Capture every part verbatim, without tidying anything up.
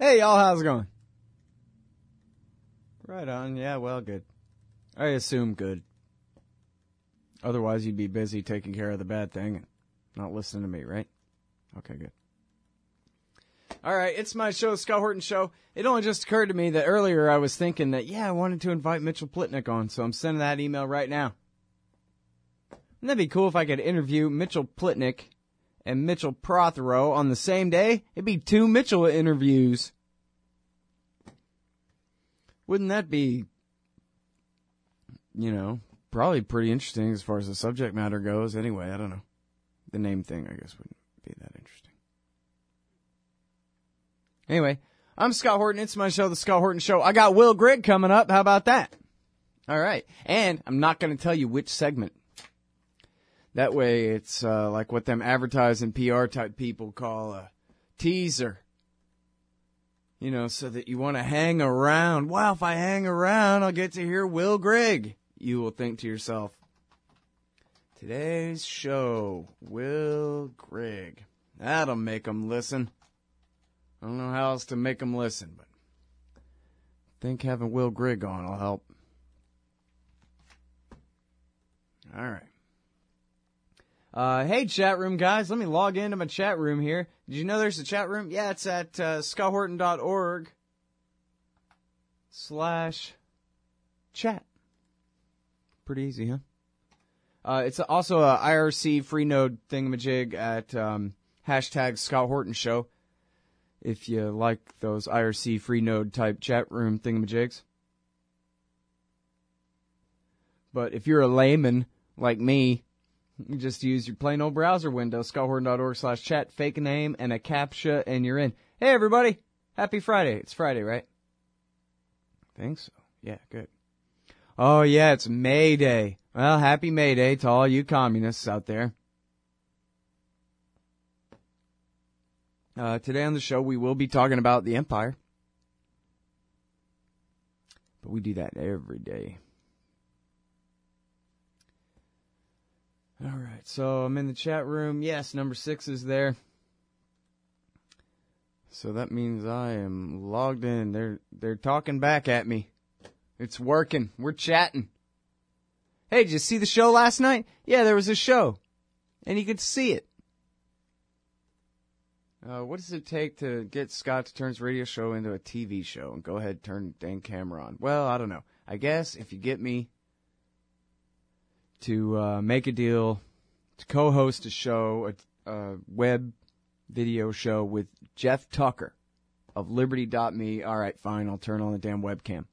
Hey, y'all, how's it going? Right on. Yeah, well, good. I assume good. Otherwise, you'd be busy taking care of the bad thing and not listening to me, right? Okay, good. All right, it's my show, the Scott Horton Show. It only just occurred to me that earlier I was thinking that, yeah, I wanted to invite Mitchell Plitnick on, so I'm sending that email right now. Wouldn't that be cool if I could interview Mitchell Plitnick and Mitchell Prothero on the same day? It'd be two Mitchell interviews. Wouldn't that be, you know, probably pretty interesting as far as the subject matter goes? Anyway, I don't know. The name thing, I guess, wouldn't be that interesting. Anyway, I'm Scott Horton. It's my show, The Scott Horton Show. I got Will Grigg coming up. How about that? All right. And I'm not going to tell you which segment. That way it's uh, like what them advertising P R type people call a teaser. You know, so that you want to hang around. Wow, if I hang around, I'll get to hear Will Grigg. You will think to yourself, today's show, Will Grigg. That'll make them listen. I don't know how else to make them listen, but I think having Will Grigg on will help. All right. Uh, hey, chat room guys, let me log into my chat room here. Did you know there's a chat room? Yeah, it's at uh, scotthorton.org slash chat. Pretty easy, huh? Uh, it's also a I R C free node thingamajig at um, hashtag Scott Horton Show. If you like those I R C free node type chat room thingamajigs. But if you're a layman like me, you just use your plain old browser window, scotthorton.org slash chat, fake a name and a CAPTCHA, and you're in. Hey, everybody. Happy Friday. It's Friday, right? I think so. Yeah, good. Oh, yeah, it's May Day. Well, happy May Day to all you communists out there. Uh, today on the show, we will be talking about the Empire. But we do that every day. All right, so I'm in the chat room. Yes, number six is there. So that means I am logged in. They're they're talking back at me. It's working. We're chatting. Hey, did you see the show last night? Yeah, there was a show, and you could see it. Uh, what does it take to get Scott to turn his radio show into a T V show and go ahead and turn the dang camera on? Well, I don't know. I guess if you get me to uh, make a deal to co-host a show, a, a web video show with Jeff Tucker of Liberty dot me. All right, fine, I'll turn on the damn webcam.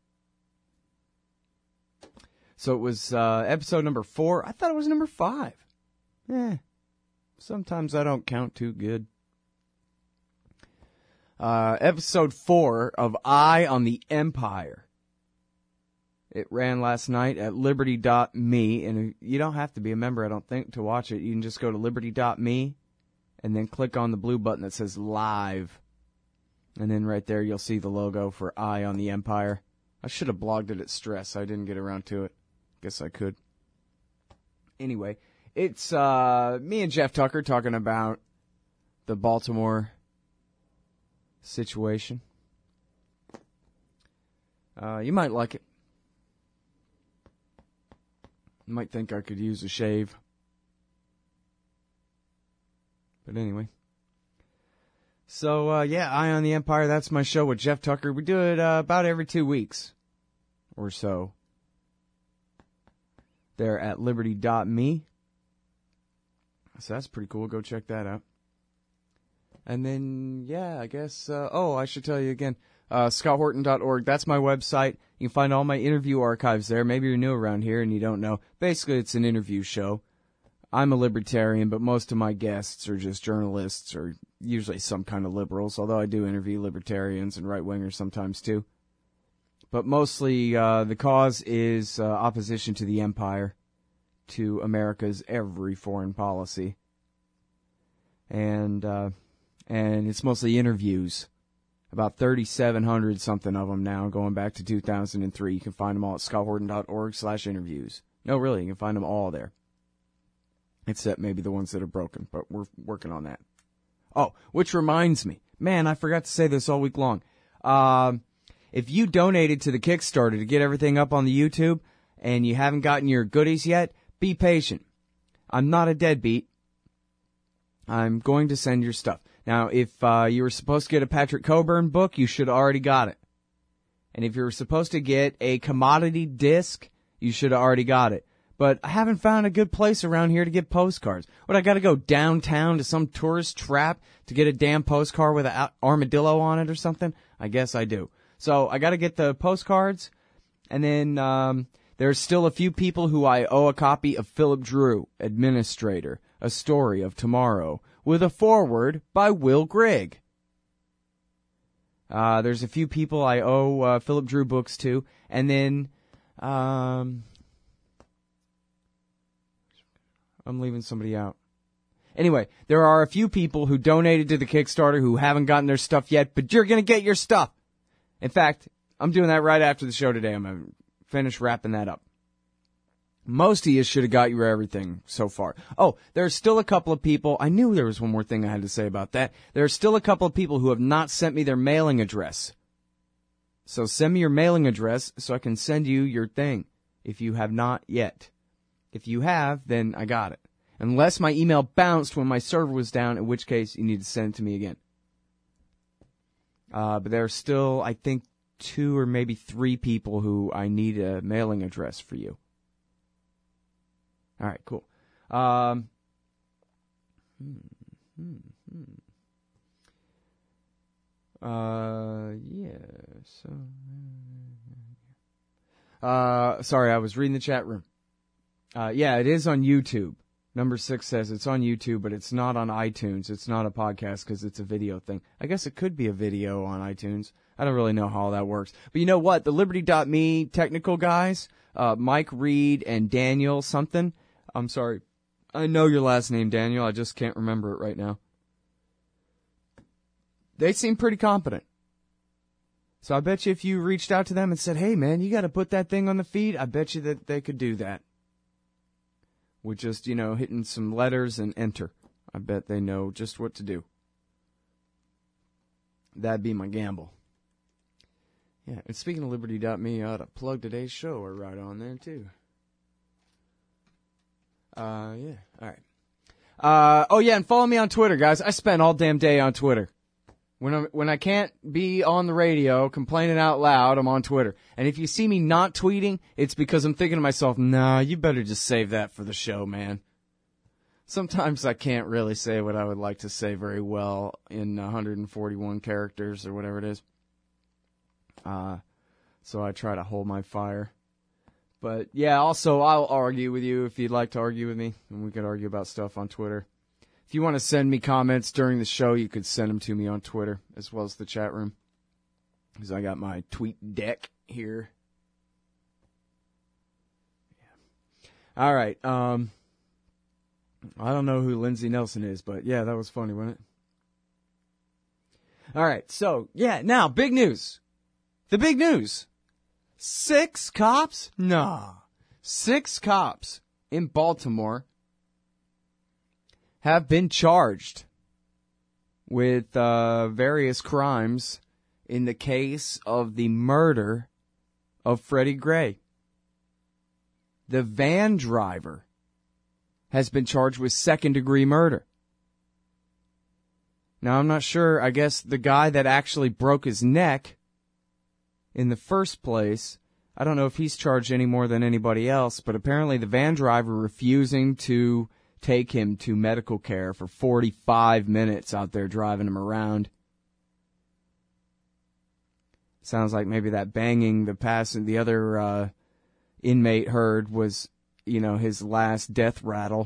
So it was uh, episode number four. I thought it was number five. Eh, sometimes I don't count too good. Uh, episode four of Eye on the Empire. It ran last night at Liberty dot me, and you don't have to be a member, I don't think, to watch it. You can just go to Liberty dot me and then click on the blue button that says Live. And then right there you'll see the logo for Eye on the Empire. I should have blogged it at Stress. I didn't get around to it. Guess I could. Anyway, it's uh, me and Jeff Tucker talking about the Baltimore situation. Uh, you might like it. You might think I could use a shave. But anyway. So, uh, yeah, Eye on the Empire, that's my show with Jeff Tucker. We do it uh, about every two weeks or so. There at Liberty dot me. So that's pretty cool. Go check that out. And then, yeah, I guess, uh, oh, I should tell you again, uh, scott horton dot org. That's my website. You can find all my interview archives there. Maybe you're new around here and you don't know. Basically, it's an interview show. I'm a libertarian, but most of my guests are just journalists or usually some kind of liberals, although I do interview libertarians and right-wingers sometimes too. But mostly uh, the cause is uh, opposition to the empire, to America's every foreign policy. And uh, and it's mostly interviews. About thirty-seven hundred something of them now, going back to two thousand three. You can find them all at scott horton dot org slash interviews. No, really, you can find them all there. Except maybe the ones that are broken, but we're working on that. Oh, which reminds me. Man, I forgot to say this all week long. Um, if you donated to the Kickstarter to get everything up on the YouTube and you haven't gotten your goodies yet, be patient. I'm not a deadbeat. I'm going to send your stuff. Now, if uh, you were supposed to get a Patrick Coburn book, you should have already got it. And if you were supposed to get a commodity disc, you should have already got it. But I haven't found a good place around here to get postcards. What, I got to go downtown to some tourist trap to get a damn postcard with an armadillo on it or something? I guess I do. So I got to get the postcards, and then um, there's still a few people who I owe a copy of Philip Drew, Administrator, A Story of Tomorrow, with a foreword by Will Grigg. Uh, there's a few people I owe uh, Philip Drew books to, and then um, I'm leaving somebody out. Anyway, there are a few people who donated to the Kickstarter who haven't gotten their stuff yet, but you're going to get your stuff. In fact, I'm doing that right after the show today. I'm going to finish wrapping that up. Most of you should have got your everything so far. Oh, there's still a couple of people. I knew there was one more thing I had to say about that. There are still a couple of people who have not sent me their mailing address. So send me your mailing address so I can send you your thing if you have not yet. If you have, then I got it. Unless my email bounced when my server was down, in which case you need to send it to me again. Uh, but there are still, I think, two or maybe three people who I need a mailing address for you. All right, cool. Um, hmm, hmm, hmm. Uh, yeah. So, uh, sorry, I was reading the chat room. Uh, yeah, it is on YouTube. Number six says it's on YouTube, but it's not on iTunes. It's not a podcast because it's a video thing. I guess it could be a video on iTunes. I don't really know how all that works. But you know what? The Liberty dot me technical guys, uh, Mike Reed and Daniel something. I'm sorry. I know your last name, Daniel. I just can't remember it right now. They seem pretty competent. So I bet you if you reached out to them and said, hey, man, you got to put that thing on the feed, I bet you that they could do that. With just, you know, hitting some letters and enter. I bet they know just what to do. That'd be my gamble. Yeah, and speaking of Liberty dot me, I ought to plug today's show or right on there, too. Uh, yeah, all right. Uh, oh, yeah, and follow me on Twitter, guys. I spend all damn day on Twitter. When I when I can't be on the radio complaining out loud, I'm on Twitter. And if you see me not tweeting, it's because I'm thinking to myself, nah, you better just save that for the show, man. Sometimes I can't really say what I would like to say very well in one hundred forty-one characters or whatever it is. Uh, so I try to hold my fire. But, yeah, also, I'll argue with you if you'd like to argue with me. And we could argue about stuff on Twitter. If you want to send me comments during the show, you could send them to me on Twitter, as well as the chat room. Because I got my tweet deck here. Yeah. All right. Um, I don't know who Lindsey Nelson is, but, yeah, that was funny, wasn't it? All right. So, yeah, now, big news. The big news. Six cops? Nah. Six cops in Baltimore have been charged with uh, various crimes in the case of the murder of Freddie Gray. The van driver has been charged with second-degree murder. Now, I'm not sure. I guess the guy that actually broke his neck in the first place, I don't know if he's charged any more than anybody else, but apparently the van driver refusing to take him to medical care for forty-five minutes out there driving him around. Sounds like maybe that banging the pass the other uh, inmate heard was, you know, his last death rattle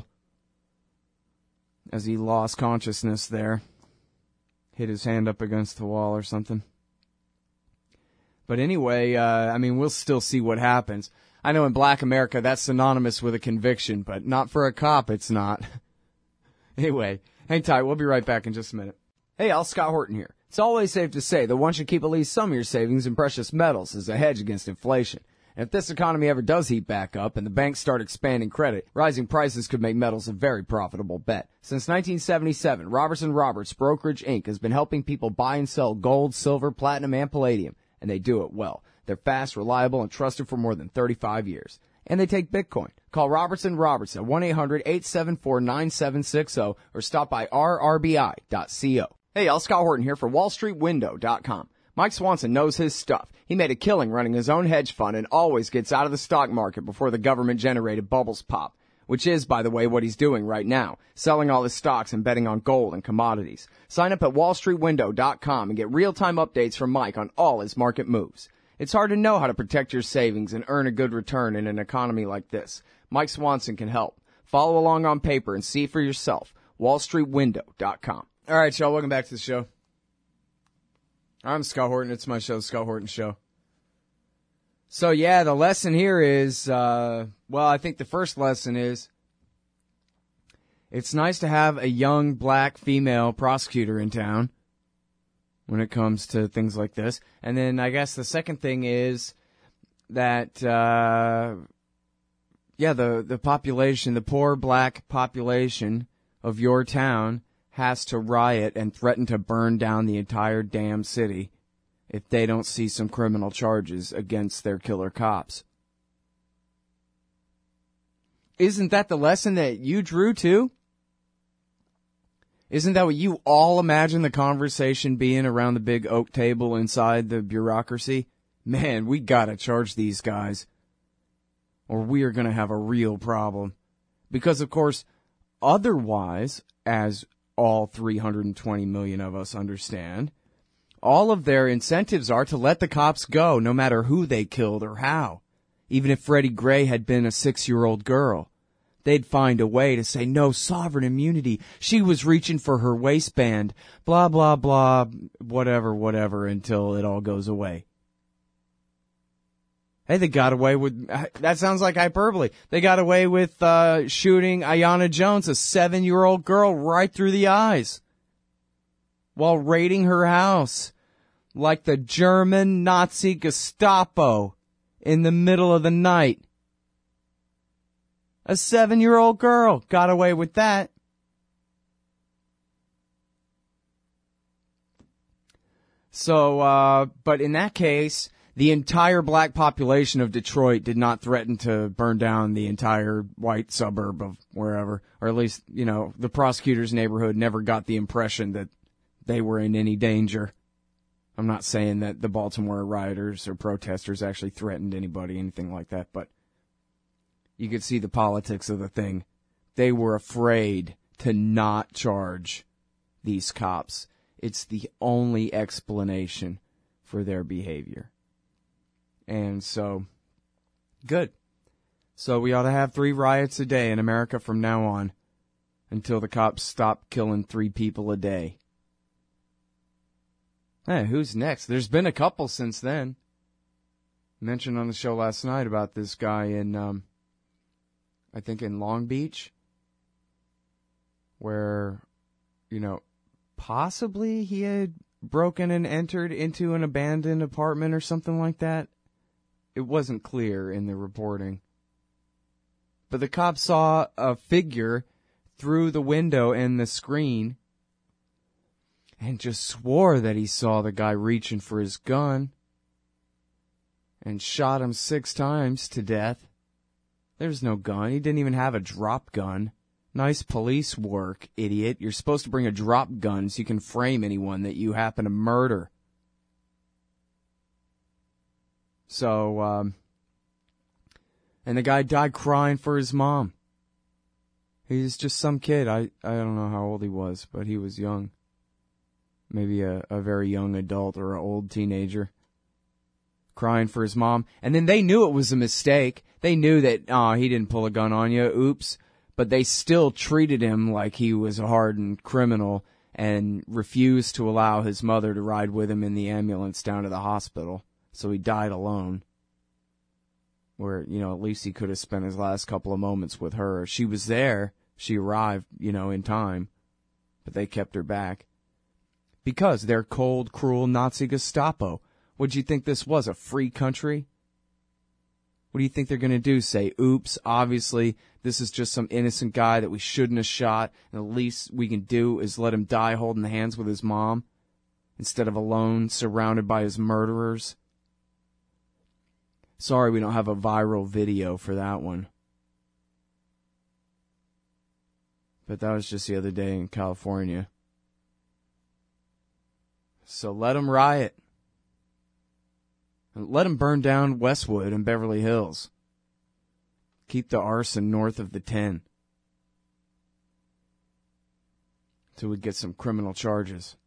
as he lost consciousness there. Hit his hand up against the wall or something. But anyway, uh, I mean, we'll still see what happens. I know in Black America that's synonymous with a conviction, but not for a cop, it's not. Anyway, hang tight. We'll be right back in just a minute. Hey, Al, Scott Horton here. It's always safe to say that one should keep at least some of your savings in precious metals as a hedge against inflation. And if this economy ever does heat back up and the banks start expanding credit, rising prices could make metals a very profitable bet. Since nineteen seventy-seven, Robertson Roberts Brokerage Incorporated has been helping people buy and sell gold, silver, platinum, and palladium, and they do it well. They're fast, reliable, and trusted for more than thirty-five years. And they take Bitcoin. Call Robertson Roberts at one eight hundred eight seven four nine seven six zero or stop by r r b i dot co. Hey, y'all, Scott Horton here for wall street window dot com. Mike Swanson knows his stuff. He made a killing running his own hedge fund and always gets out of the stock market before the government-generated bubbles pop, which is, by the way, what he's doing right now, selling all his stocks and betting on gold and commodities. Sign up at wall street window dot com and get real-time updates from Mike on all his market moves. It's hard to know how to protect your savings and earn a good return in an economy like this. Mike Swanson can help. Follow along on paper and see for yourself. wall street window dot com. All right, y'all, welcome back to the show. I'm Scott Horton. It's my show, The Scott Horton Show. So, yeah, the lesson here is, uh, well, I think the first lesson is it's nice to have a young black female prosecutor in town when it comes to things like this. And then I guess the second thing is that, uh, yeah, the, the population, the poor black population of your town has to riot and threaten to burn down the entire damn city if they don't see some criminal charges against their killer cops. Isn't that the lesson that you drew too? Isn't that what you all imagine the conversation being around the big oak table inside the bureaucracy? Man, we gotta charge these guys, or we are gonna have a real problem. Because, of course, otherwise, as all three hundred twenty million of us understand, all of their incentives are to let the cops go, no matter who they killed or how. Even if Freddie Gray had been a six-year-old girl, they'd find a way to say, no, sovereign immunity. She was reaching for her waistband. Blah, blah, blah, whatever, whatever, until it all goes away. Hey, they got away with, that sounds like hyperbole. They got away with uh shooting Aiyana Jones, a seven-year-old girl, right through the eyes while raiding her house like the German Nazi Gestapo in the middle of the night. A seven-year-old girl got away with that. So, uh, but in that case, the entire black population of Detroit did not threaten to burn down the entire white suburb of wherever, or at least, you know, the prosecutor's neighborhood never got the impression that they were in any danger. I'm not saying that the Baltimore rioters or protesters actually threatened anybody, anything like that, but you could see the politics of the thing. They were afraid to not charge these cops. It's the only explanation for their behavior. And so, good. So we ought to have three riots a day in America from now on until the cops stop killing three people a day. Hey, who's next? There's been a couple since then. Mentioned on the show last night about this guy in, um, I think in Long Beach, where, you know, possibly he had broken and entered into an abandoned apartment or something like that. It wasn't clear in the reporting. But the cops saw a figure through the window in the screen and just swore that he saw the guy reaching for his gun and shot him six times to death. There's no gun. He didn't even have a drop gun. Nice police work, idiot. You're supposed to bring a drop gun so you can frame anyone that you happen to murder. So, um, and the guy died crying for his mom. He's just some kid. I, I don't know how old he was, but he was young. Maybe a, a very young adult or an old teenager. Crying for his mom. And then they knew it was a mistake. They knew that, oh, he didn't pull a gun on you. Oops. But they still treated him like he was a hardened criminal and refused to allow his mother to ride with him in the ambulance down to the hospital. So he died alone. Where, you know, at least he could have spent his last couple of moments with her. She was there. She arrived, you know, in time. But they kept her back. Because they're cold, cruel Nazi Gestapo. Would you think this was a free country? What do you think they're going to do? Say, oops, obviously, this is just some innocent guy that we shouldn't have shot, and the least we can do is let him die holding hands with his mom instead of alone, surrounded by his murderers? Sorry we don't have a viral video for that one. But that was just the other day in California. So let them riot. Let them burn down Westwood and Beverly Hills. Keep the arson north of the ten. Till we get some criminal charges.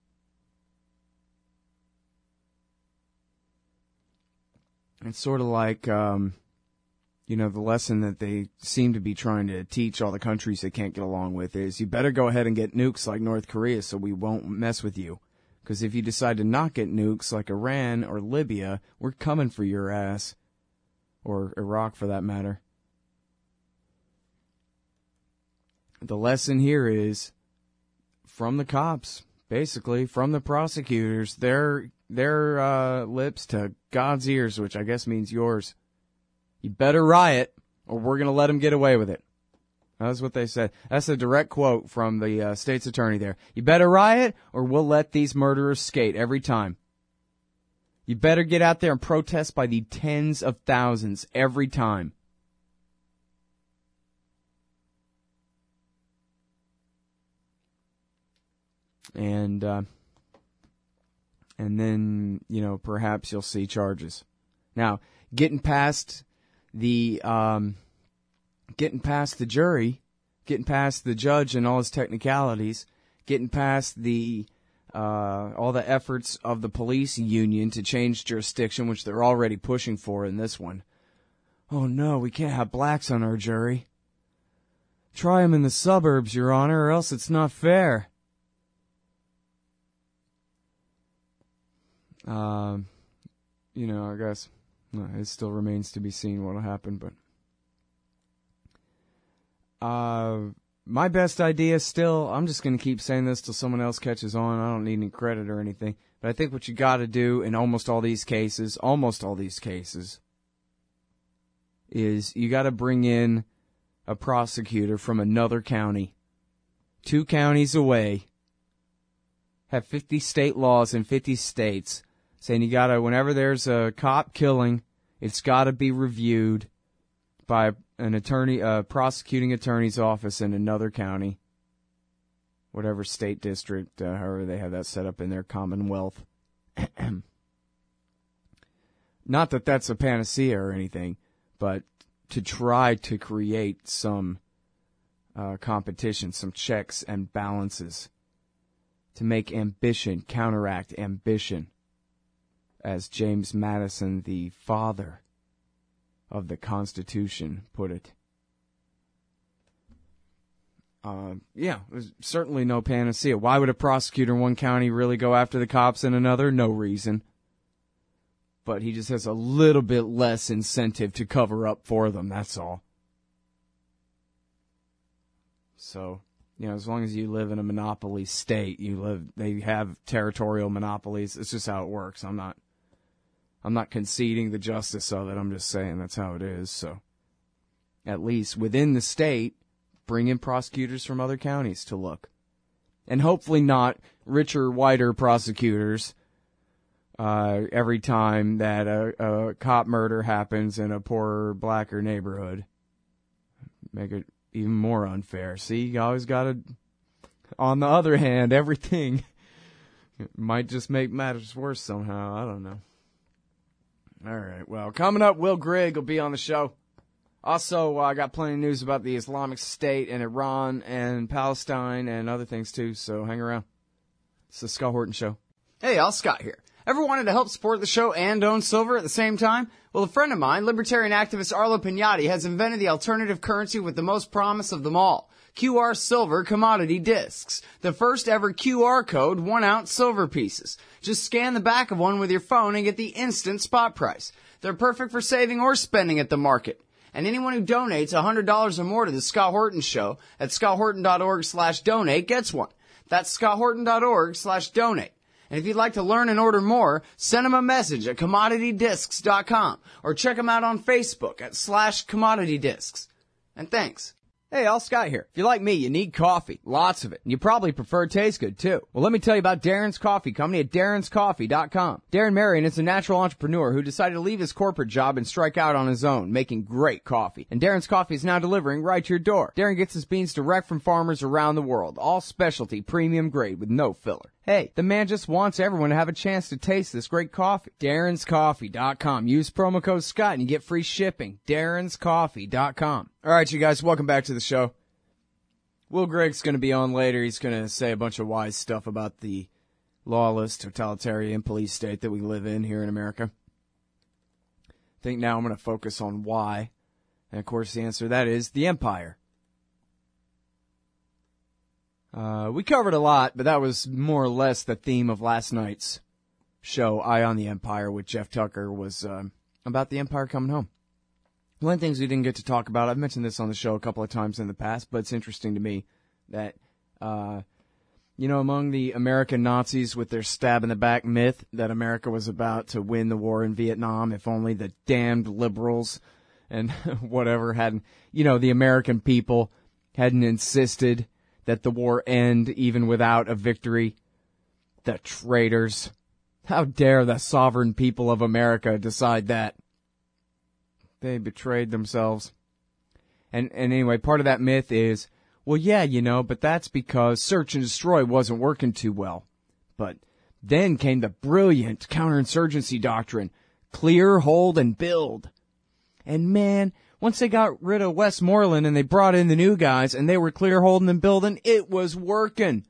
It's sort of like, um, you know, the lesson that they seem to be trying to teach all the countries they can't get along with is you better go ahead and get nukes like North Korea so we won't mess with you. Because if you decide to not get nukes like Iran or Libya, we're coming for your ass. Or Iraq, for that matter. The lesson here is from the cops, basically, from the prosecutors, their their uh, lips to God's ears, which I guess means yours. You better riot, or we're going to let them get away with it. That's what they said. That's a direct quote from the uh, state's attorney there. You better riot, or we'll let these murderers skate every time. You better get out there and protest by the tens of thousands every time. And, uh, and then, you know, perhaps you'll see charges. Now, getting past the, um, getting past the jury, getting past the judge and all his technicalities, getting past the, uh, all the efforts of the police union to change jurisdiction, which they're already pushing for in this one. Oh no, we can't have blacks on our jury. Try them in the suburbs, Your Honor, or else it's not fair. Um, you know, I guess it still remains to be seen what'll happen, but uh, my best idea still, I'm just going to keep saying this till someone else catches on. I don't need any credit or anything, but I think what you got to do in almost all these cases, almost all these cases, is you got to bring in a prosecutor from another county, two counties away, have fifty state laws in fifty states. Saying you gotta, whenever there's a cop killing, it's gotta be reviewed by an attorney, a prosecuting attorney's office in another county. Whatever state district, uh, however they have that set up in their Commonwealth. Not that that's a panacea or anything, but to try to create some uh, competition, some checks and balances. To make ambition counteract ambition. As James Madison, the father of the Constitution, put it. Uh, yeah, there's certainly no panacea. Why would a prosecutor in one county really go after the cops in another? No reason. But he just has a little bit less incentive to cover up for them, that's all. So, you know, as long as you live in a monopoly state, you live, they have territorial monopolies. It's just how it works. I'm not I'm not conceding the justice of it. I'm just saying that's how it is. So, at least within the state, bring in prosecutors from other counties to look. And hopefully not richer, whiter prosecutors uh, every time that a, a cop murder happens in a poorer, blacker neighborhood. Make it even more unfair. See, you always got to, on the other hand, everything might just make matters worse somehow. I don't know. All right, well, coming up, Will Grigg will be on the show. Also, I uh, got plenty of news about the Islamic State and Iran and Palestine and other things, too, so hang around. It's the Scott Horton Show. Hey, Al Scott here. Ever wanted to help support the show and own silver at the same time? Well, a friend of mine, libertarian activist Arlo Pignati, has invented the alternative currency with the most promise of them all. Q R Silver Commodity Discs. The first ever Q R code one ounce silver pieces. Just scan the back of one with your phone and get the instant spot price. They're perfect for saving or spending at the market. And anyone who donates one hundred dollars or more to the Scott Horton Show at scott horton dot org slash donate gets one. That's scott horton dot org slash donate. And if you'd like to learn and order more, send them a message at commodity discs dot com or check them out on Facebook at slash commodity discs. And thanks. Hey, all Scott here. If you're like me, you need coffee. Lots of it. And you probably prefer it tastes good, too. Well, let me tell you about Darren's Coffee Company at darrens coffee dot com. Darren Marion is a natural entrepreneur who decided to leave his corporate job and strike out on his own, making great coffee. And Darren's Coffee is now delivering right to your door. Darren gets his beans direct from farmers around the world. All specialty, premium grade with no filler. Hey, the man just wants everyone to have a chance to taste this great coffee. darrens coffee dot com. Use promo code Scott and you get free shipping. darrens coffee dot com. All right, you guys, welcome back to the show. Will Gregg's going to be on later. He's going to say a bunch of wise stuff about the lawless, totalitarian police state that we live in here in America. I think now I'm going to focus on why. And, of course, the answer to that is the empire. Uh, we covered a lot, but that was more or less the theme of last night's show, Eye on the Empire, with Jeff Tucker, was um, about the empire coming home. One of the things we didn't get to talk about, I've mentioned this on the show a couple of times in the past, but it's interesting to me that, uh, you know, among the American Nazis with their stab-in-the-back myth that America was about to win the war in Vietnam if only the damned liberals and whatever hadn't, you know, the American people hadn't insisted that the war end even without a victory. The traitors. How dare the sovereign people of America decide that? They betrayed themselves. And, and anyway, part of that myth is, well, yeah, you know, but that's because search and destroy wasn't working too well. But then came the brilliant counterinsurgency doctrine, clear, hold, and build. And man, once they got rid of Westmoreland and they brought in the new guys and they were clear, holding, and building, it was working.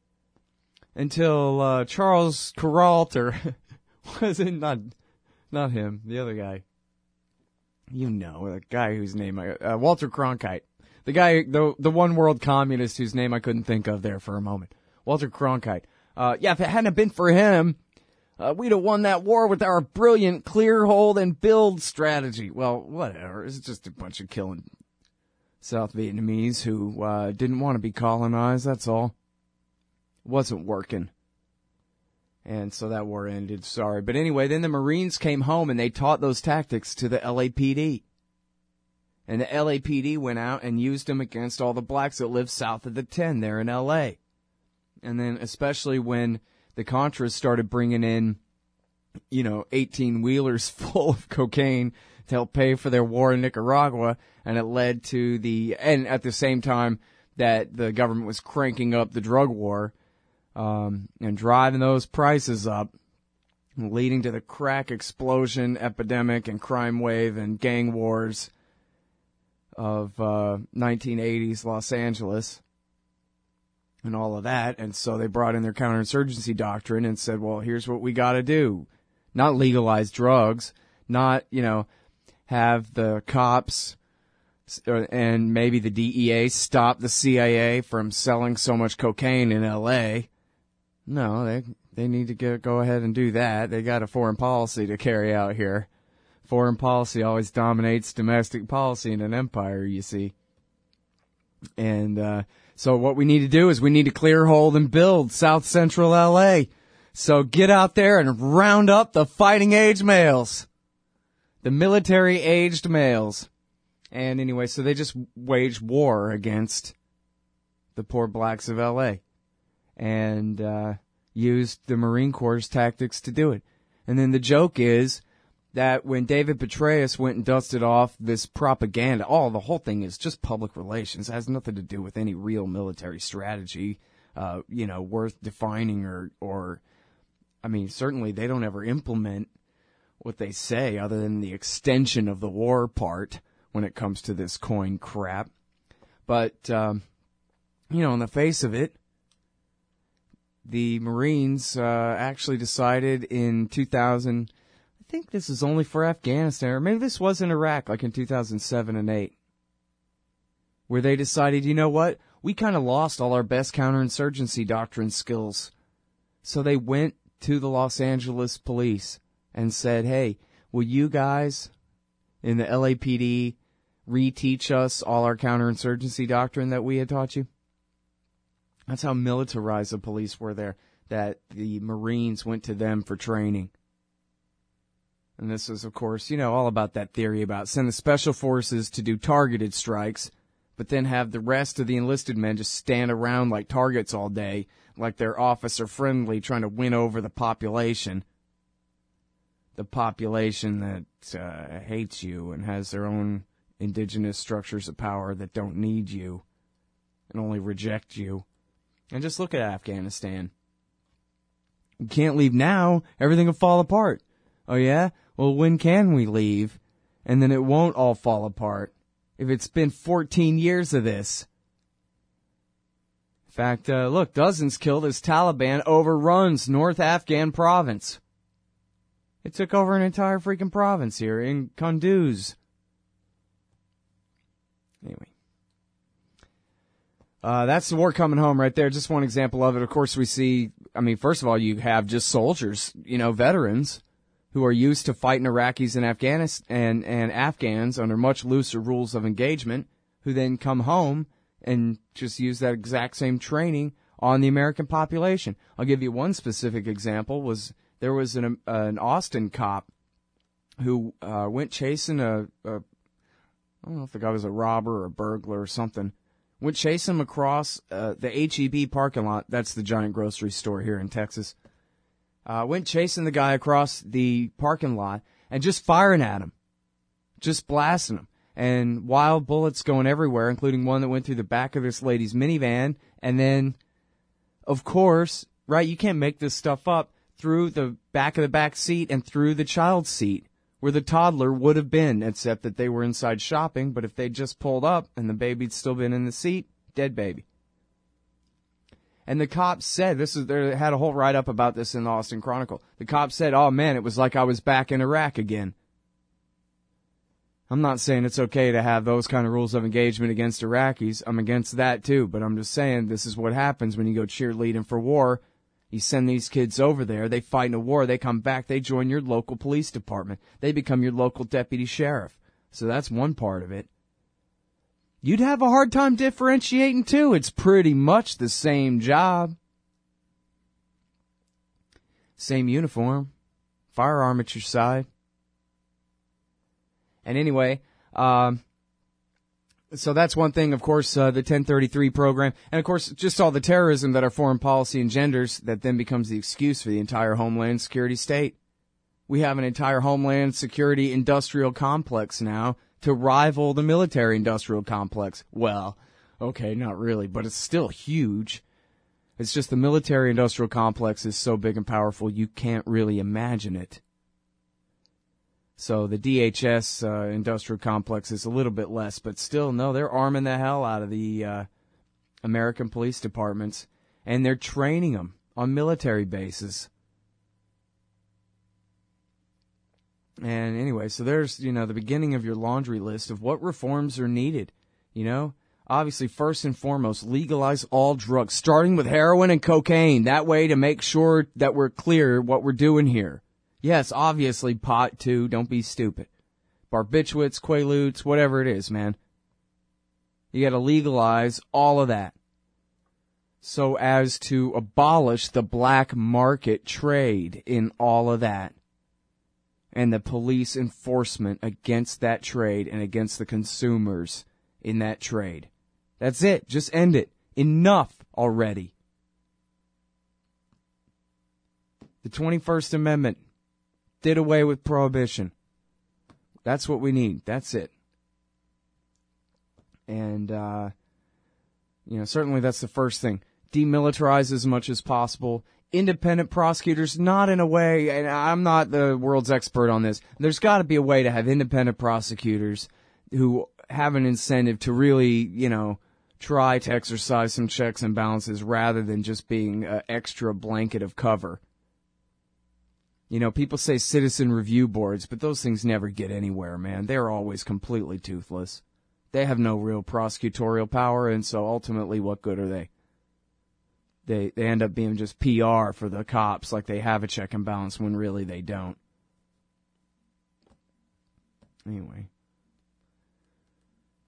Until uh, Charles Kuralter, was it not, not him, the other guy. You know, the guy whose name I, uh, Walter Cronkite. The guy, the the one world communist whose name I couldn't think of there for a moment. Walter Cronkite. Uh, yeah, if it hadn't been for him, uh, we'd have won that war with our brilliant clear, hold, and build strategy. Well, whatever. It's just a bunch of killing South Vietnamese who, uh, didn't want to be colonized, that's all. Wasn't working. And so that war ended, sorry. But anyway, then the Marines came home and they taught those tactics to the L A P D. And the L A P D went out and used them against all the blacks that lived south of the ten there in L A. And then especially when the Contras started bringing in, you know, eighteen-wheelers full of cocaine to help pay for their war in Nicaragua. And it led to the, and at the same time that the government was cranking up the drug war, Um, and driving those prices up, leading to the crack explosion epidemic and crime wave and gang wars of uh, nineteen eighties Los Angeles and all of that. And so they brought in their counterinsurgency doctrine and said, well, here's what we got to do. Not legalize drugs, not, you know, have the cops and maybe the D E A stop the C I A from selling so much cocaine in L A. No, they they need to get, go ahead and do that. They got a foreign policy to carry out here. Foreign policy always dominates domestic policy in an empire, you see. And uh, so what we need to do is we need to clear, hold, and build South Central L A. So get out there and round up the fighting-age males. The military-aged males. And anyway, so they just waged war against the poor blacks of L A. And uh, used the Marine Corps' tactics to do it. And then the joke is that when David Petraeus went and dusted off this propaganda, oh, the whole thing is just public relations. It has nothing to do with any real military strategy, uh, you know, worth defining or, or, I mean, certainly they don't ever implement what they say other than the extension of the war part when it comes to this coin crap. But, um, you know, in the face of it, the Marines uh, actually decided in two thousand, I think this is only for Afghanistan, or maybe this was in Iraq, like in two thousand seven and eight, where they decided, you know what, we kind of lost all our best counterinsurgency doctrine skills. So they went to the Los Angeles police and said, hey, will you guys in the L A P D reteach us all our counterinsurgency doctrine that we had taught you? That's how militarized the police were there. that the Marines went to them for training. And this is, of course, you know, all about that theory about send the special forces to do targeted strikes, but then have the rest of the enlisted men just stand around like targets all day, like they're officer friendly, trying to win over the population. The population that uh, hates you and has their own indigenous structures of power that don't need you and only reject you. And just look at Afghanistan. You can't leave now. Everything will fall apart. Oh, yeah? Well, when can we leave? And then it won't all fall apart. If it's been fourteen years of this. In fact, uh, look, dozens killed as Taliban overruns North Afghan province. It took over an entire freaking province here in Kunduz. Anyway. Uh, that's the war coming home right there. Just one example of it. Of course, we see, I mean, first of all, you have just soldiers, you know, veterans who are used to fighting Iraqis and Afghanis and, and Afghans under much looser rules of engagement, who then come home and just use that exact same training on the American population. I'll give you one specific example. Was there was an, uh, an Austin cop who uh, went chasing a, a, I don't know if the guy was a robber or a burglar or something, went chasing him across uh, the H E B parking lot. That's the giant grocery store here in Texas. Uh, went chasing the guy across the parking lot and just firing at him. Just blasting him. And wild bullets going everywhere, including one that went through the back of this lady's minivan. And then, of course, right, you can't make this stuff up, through the back of the back seat and through the child's seat, where the toddler would have been, except that they were inside shopping. But if they just pulled up and the baby'd still been in the seat, dead baby. And the cops said, this is, they had a whole write-up about this in the Austin Chronicle. The cops said, oh man, it was like I was back in Iraq again. I'm not saying it's okay to have those kind of rules of engagement against Iraqis. I'm against that too, but I'm just saying this is what happens when you go cheerleading for war. You send these kids over there, they fight in a war, they come back, they join your local police department. They become your local deputy sheriff. So that's one part of it. You'd have a hard time differentiating too. It's pretty much the same job. Same uniform. Firearm at your side. And anyway, um, so that's one thing, of course, uh, the ten thirty-three program. And of course, just all the terrorism that our foreign policy engenders that then becomes the excuse for the entire Homeland Security state. We have an entire Homeland Security industrial complex now to rival the military-industrial complex. Well, okay, not really, but it's still huge. It's just the military-industrial complex is so big and powerful, you can't really imagine it. So the D H S uh, industrial complex is a little bit less, but still, no, they're arming the hell out of the uh, American police departments, and they're training them on military bases. And anyway, so there's, you know, the beginning of your laundry list of what reforms are needed. You know, obviously, first and foremost, legalize all drugs, starting with heroin and cocaine. That way to make sure that we're clear what we're doing here. Yes, obviously, pot, too. Don't be stupid. Barbiturates, Quaaludes, whatever it is, man. You got to legalize all of that so as to abolish the black market trade in all of that. And the police enforcement against that trade and against the consumers in that trade. That's it. Just end it. Enough already. The twenty-first Amendment did away with prohibition. That's what we need. That's it. And, uh, you know, certainly that's the first thing. Demilitarize as much as possible. Independent prosecutors, not in a way, and I'm not the world's expert on this, there's got to be a way to have independent prosecutors who have an incentive to really, you know, try to exercise some checks and balances rather than just being an extra blanket of cover. You know, people say citizen review boards, but those things never get anywhere, man. They're always completely toothless. They have no real prosecutorial power, and so ultimately, what good are they? They they end up being just P R for the cops, like they have a check and balance when really they don't. Anyway.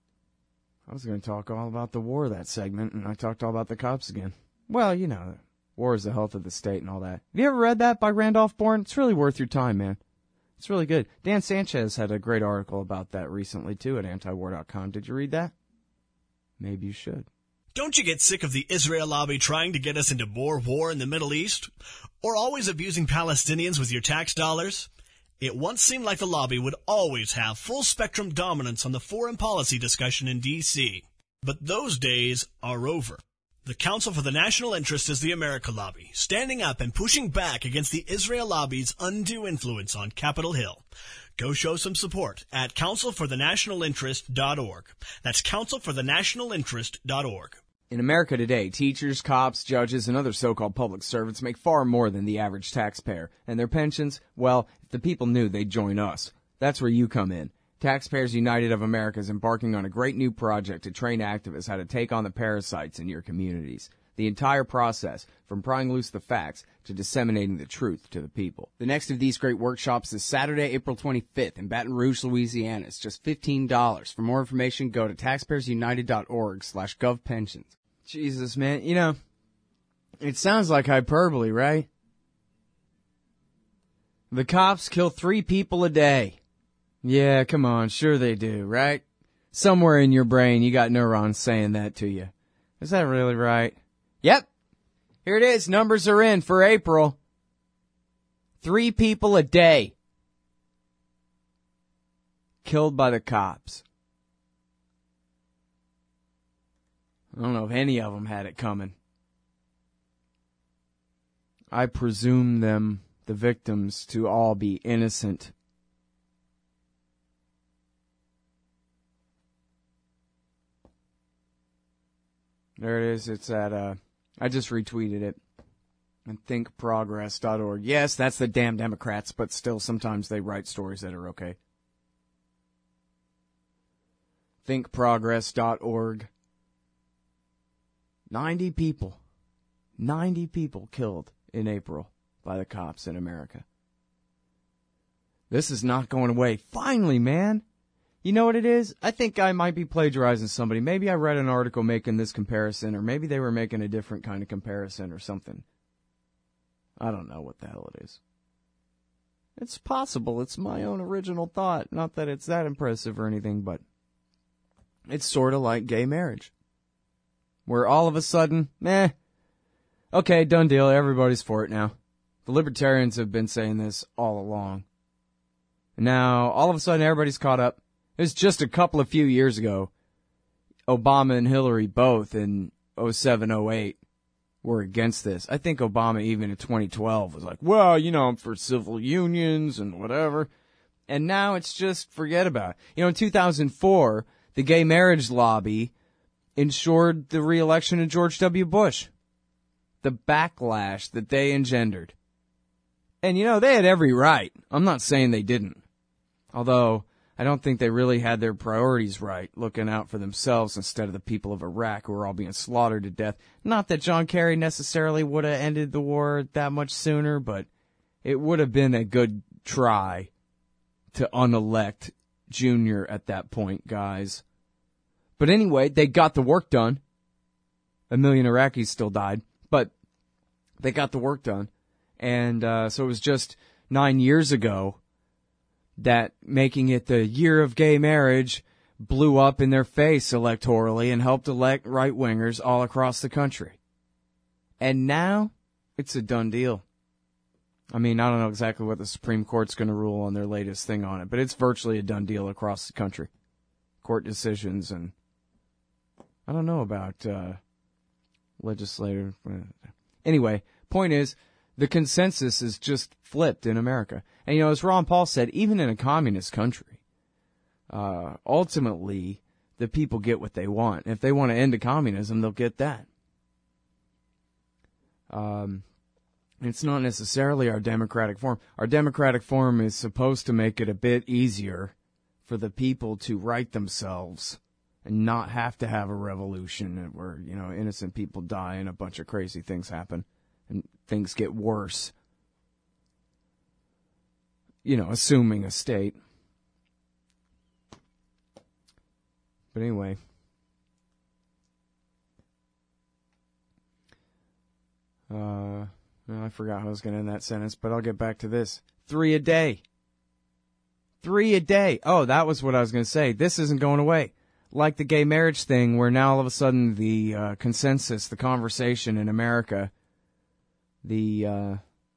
I was going to talk all about the war that segment, and I talked all about the cops again. Well, you know, War is the health of the state and all that. Have you ever read that by Randolph Bourne? It's really worth your time, man. It's really good. Dan Sanchez had a great article about that recently, too, at antiwar dot com. Did you read that? Maybe you should. Don't you get sick of the Israel lobby trying to get us into more war in the Middle East? Or always abusing Palestinians with your tax dollars? It once seemed like the lobby would always have full-spectrum dominance on the foreign policy discussion in D C But those days are over. The Council for the National Interest is the America Lobby, standing up and pushing back against the Israel lobby's undue influence on Capitol Hill. Go show some support at council for the national interest dot org. That's council for the national interest dot org. In America today, teachers, cops, judges, and other so-called public servants make far more than the average taxpayer. And their pensions, well, if the people knew, they'd join us. That's where you come in. Taxpayers United of America is embarking on a great new project to train activists how to take on the parasites in your communities. The entire process, from prying loose the facts to disseminating the truth to the people. The next of these great workshops is Saturday, April twenty-fifth in Baton Rouge, Louisiana. It's just fifteen dollars. For more information, go to taxpayers united dot org slash gov pensions. Jesus, man, you know, it sounds like hyperbole, right? The cops kill three people a day. Yeah, come on, sure they do, right? Somewhere in your brain you got neurons saying that to you. Is that really right? Yep. Here it is. Numbers are in for April. Three people a day killed by the cops. I don't know if any of them had it coming. I presume them, the victims, to all be innocent. There it is. It's at, uh, I just retweeted it. And think progress dot org. Yes, that's the damn Democrats, but still sometimes they write stories that are okay. think progress dot org. ninety people. ninety people killed in April by the cops in America. This is not going away. Finally, man. You know what it is? I think I might be plagiarizing somebody. Maybe I read an article making this comparison, or maybe they were making a different kind of comparison or something. I don't know what the hell it is. It's possible. It's my own original thought. Not that it's that impressive or anything, but it's sort of like gay marriage. Where all of a sudden, meh, okay, done deal, everybody's for it now. The libertarians have been saying this all along. Now, all of a sudden, everybody's caught up. It was just a couple of few years ago, Obama and Hillary both in oh seven oh eight were against this. I think Obama even in twenty twelve was like, well, you know, I'm for civil unions and whatever. And now it's just forget about it. You know, in two thousand four, the gay marriage lobby ensured the re-election of George W. Bush. The backlash that they engendered. And, you know, they had every right. I'm not saying they didn't. Although, I don't think they really had their priorities right, looking out for themselves instead of the people of Iraq who were all being slaughtered to death. Not that John Kerry necessarily would have ended the war that much sooner, but it would have been a good try to unelect Junior at that point, guys. But anyway, they got the work done. A million Iraqis still died, but they got the work done. And uh, so it was just nine years ago that making it the year of gay marriage blew up in their face electorally and helped elect right-wingers all across the country. And now, it's a done deal. I mean, I don't know exactly what the Supreme Court's going to rule on their latest thing on it, but it's virtually a done deal across the country. Court decisions and I don't know about uh, legislative. Anyway, point is, the consensus is just flipped in America. And, you know, as Ron Paul said, even in a communist country, uh, ultimately, the people get what they want. If they want to end communism, they'll get that. Um, it's not necessarily our democratic form. Our democratic form is supposed to make it a bit easier for the people to right themselves and not have to have a revolution where, you know, innocent people die and a bunch of crazy things happen and things get worse. You know, assuming a state. But anyway. Uh, well, I forgot how I was going to end that sentence, but I'll get back to this. Three a day. Three a day. Oh, that was what I was going to say. This isn't going away. Like the gay marriage thing, where now all of a sudden the uh, consensus, the conversation in America, the uh,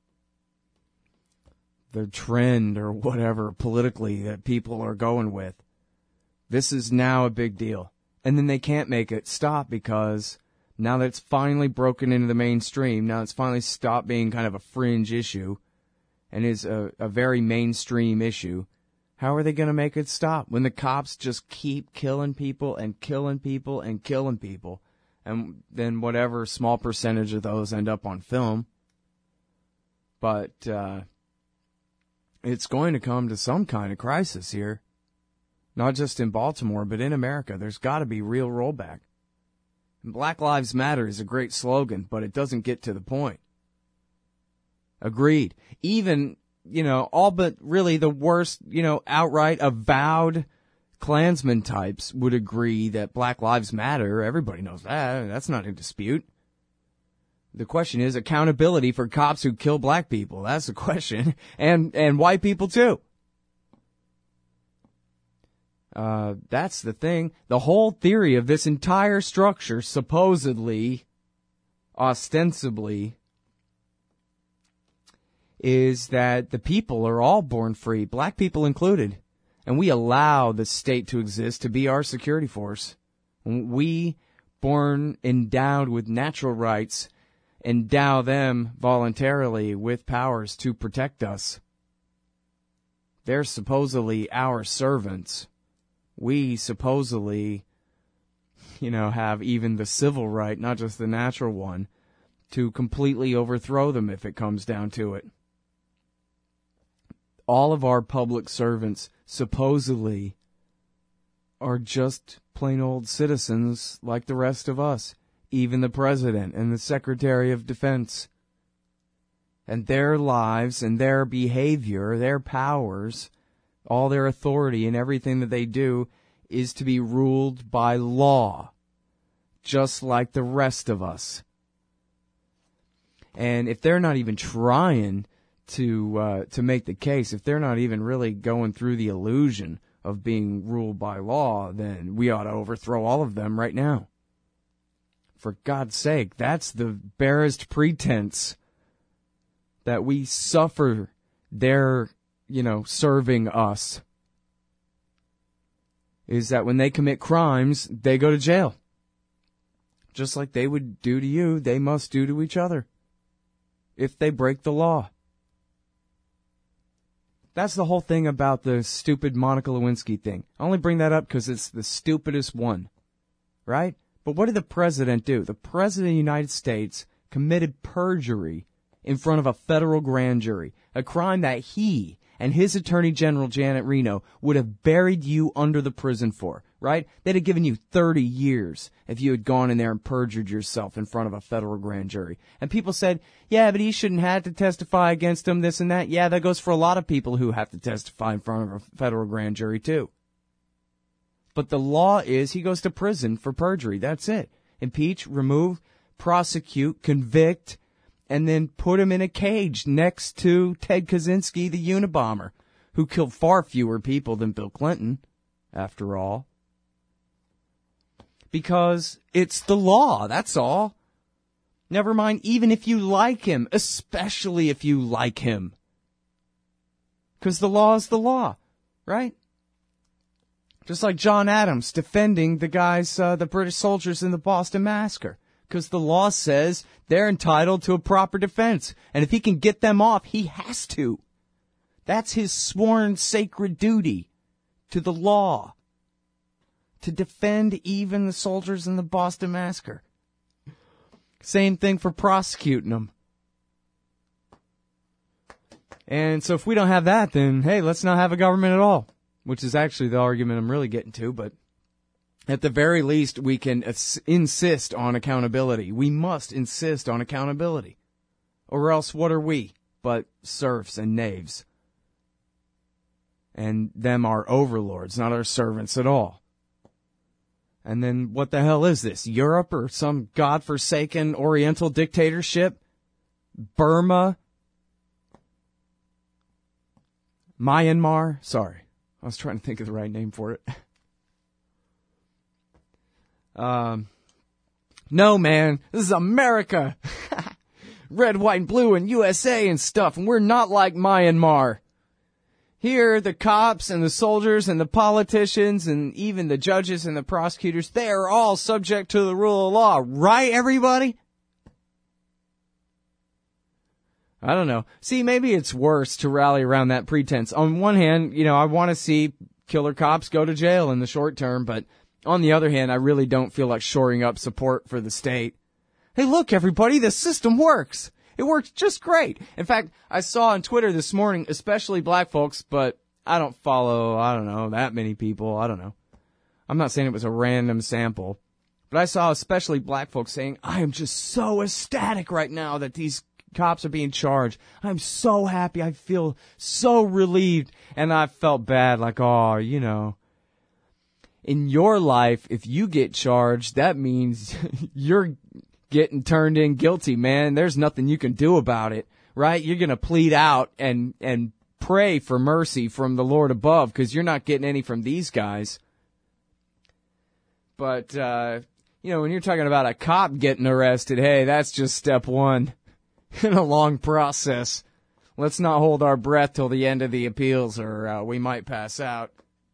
the trend or whatever politically that people are going with, this is now a big deal. And then they can't make it stop because now that it's finally broken into the mainstream, now it's finally stopped being kind of a fringe issue and is a, a very mainstream issue. How are they going to make it stop when the cops just keep killing people and killing people and killing people? And then whatever small percentage of those end up on film. But uh, it's going to come to some kind of crisis here. Not just in Baltimore, but in America. There's got to be real rollback. And Black Lives Matter is a great slogan, but it doesn't get to the point. Agreed. Even... you know, all but really the worst, you know, outright avowed Klansman types would agree that Black Lives Matter. Everybody knows that. That's not in dispute. The question is accountability for cops who kill black people. That's the question. And, and white people too. Uh, that's the thing. The whole theory of this entire structure, supposedly, ostensibly, is that the people are all born free, black people included, and we allow the state to exist to be our security force. We, born endowed with natural rights, endow them voluntarily with powers to protect us. They're supposedly our servants. We supposedly, you know, have even the civil right, not just the natural one, to completely overthrow them if it comes down to it. All of our public servants supposedly are just plain old citizens like the rest of us, even the president and the secretary of defense. And their lives and their behavior, their powers, all their authority and everything that they do is to be ruled by law, just like the rest of us. And if they're not even trying to uh, to make the case, if they're not even really going through the illusion of being ruled by law, then we ought to overthrow all of them right now. For God's sake, that's the barest pretense that we suffer their, you know, serving us, is that when they commit crimes, they go to jail. Just like they would do to you, they must do to each other if they break the law. That's the whole thing about the stupid Monica Lewinsky thing. I only bring that up because it's the stupidest one, right? But what did the president do? The president of the United States committed perjury in front of a federal grand jury, a crime that he and his Attorney General, Janet Reno, would have buried you under the prison for, right? They'd have given you thirty years if you had gone in there and perjured yourself in front of a federal grand jury. And people said, yeah, but he shouldn't have to testify against him, this and that. Yeah, that goes for a lot of people who have to testify in front of a federal grand jury, too. But the law is he goes to prison for perjury. That's it. Impeach, remove, prosecute, convict, and then put him in a cage next to Ted Kaczynski, the Unabomber, who killed far fewer people than Bill Clinton, after all. Because it's the law, that's all. Never mind, even if you like him, especially if you like him. Because the law is the law, right? Just like John Adams defending the guys, uh, the British soldiers in the Boston Massacre. Because the law says they're entitled to a proper defense. And if he can get them off, he has to. That's his sworn sacred duty to the law. To defend even the soldiers in the Boston Massacre. Same thing for prosecuting them. And so if we don't have that, then, hey, let's not have a government at all. Which is actually the argument I'm really getting to, but at the very least, we can ins- insist on accountability. We must insist on accountability. Or else what are we but serfs and knaves? And them are overlords, not our servants at all. And then what the hell is this? Europe or some godforsaken oriental dictatorship Burma, Myanmar. Sorry, I was trying to think of the right name for it. um, no, man, this is America. Red, white, and blue, and U S A and stuff, and we're not like Myanmar. Here, the cops and the soldiers and the politicians and even the judges and the prosecutors, they are all subject to the rule of law. Right, everybody? I don't know. See, maybe it's worse to rally around that pretense. On one hand, you know, I want to see killer cops go to jail in the short term, but on the other hand, I really don't feel like shoring up support for the state. Hey, look, everybody, the system works. It works just great. In fact, I saw on Twitter this morning, especially black folks, but I don't follow, I don't know, that many people. I don't know. I'm not saying it was a random sample, but I saw especially black folks saying, I am just so ecstatic right now that these cops are being charged. I'm so happy. I feel so relieved. And I felt bad, like, oh, you know. In your life, if you get charged, that means you're getting turned in guilty, man. There's nothing you can do about it, right? You're going to plead out and, and pray for mercy from the Lord above because you're not getting any from these guys. But, uh, you know, when you're talking about a cop getting arrested, hey, that's just step one in a long process. Let's not hold our breath till the end of the appeals or uh, we might pass out.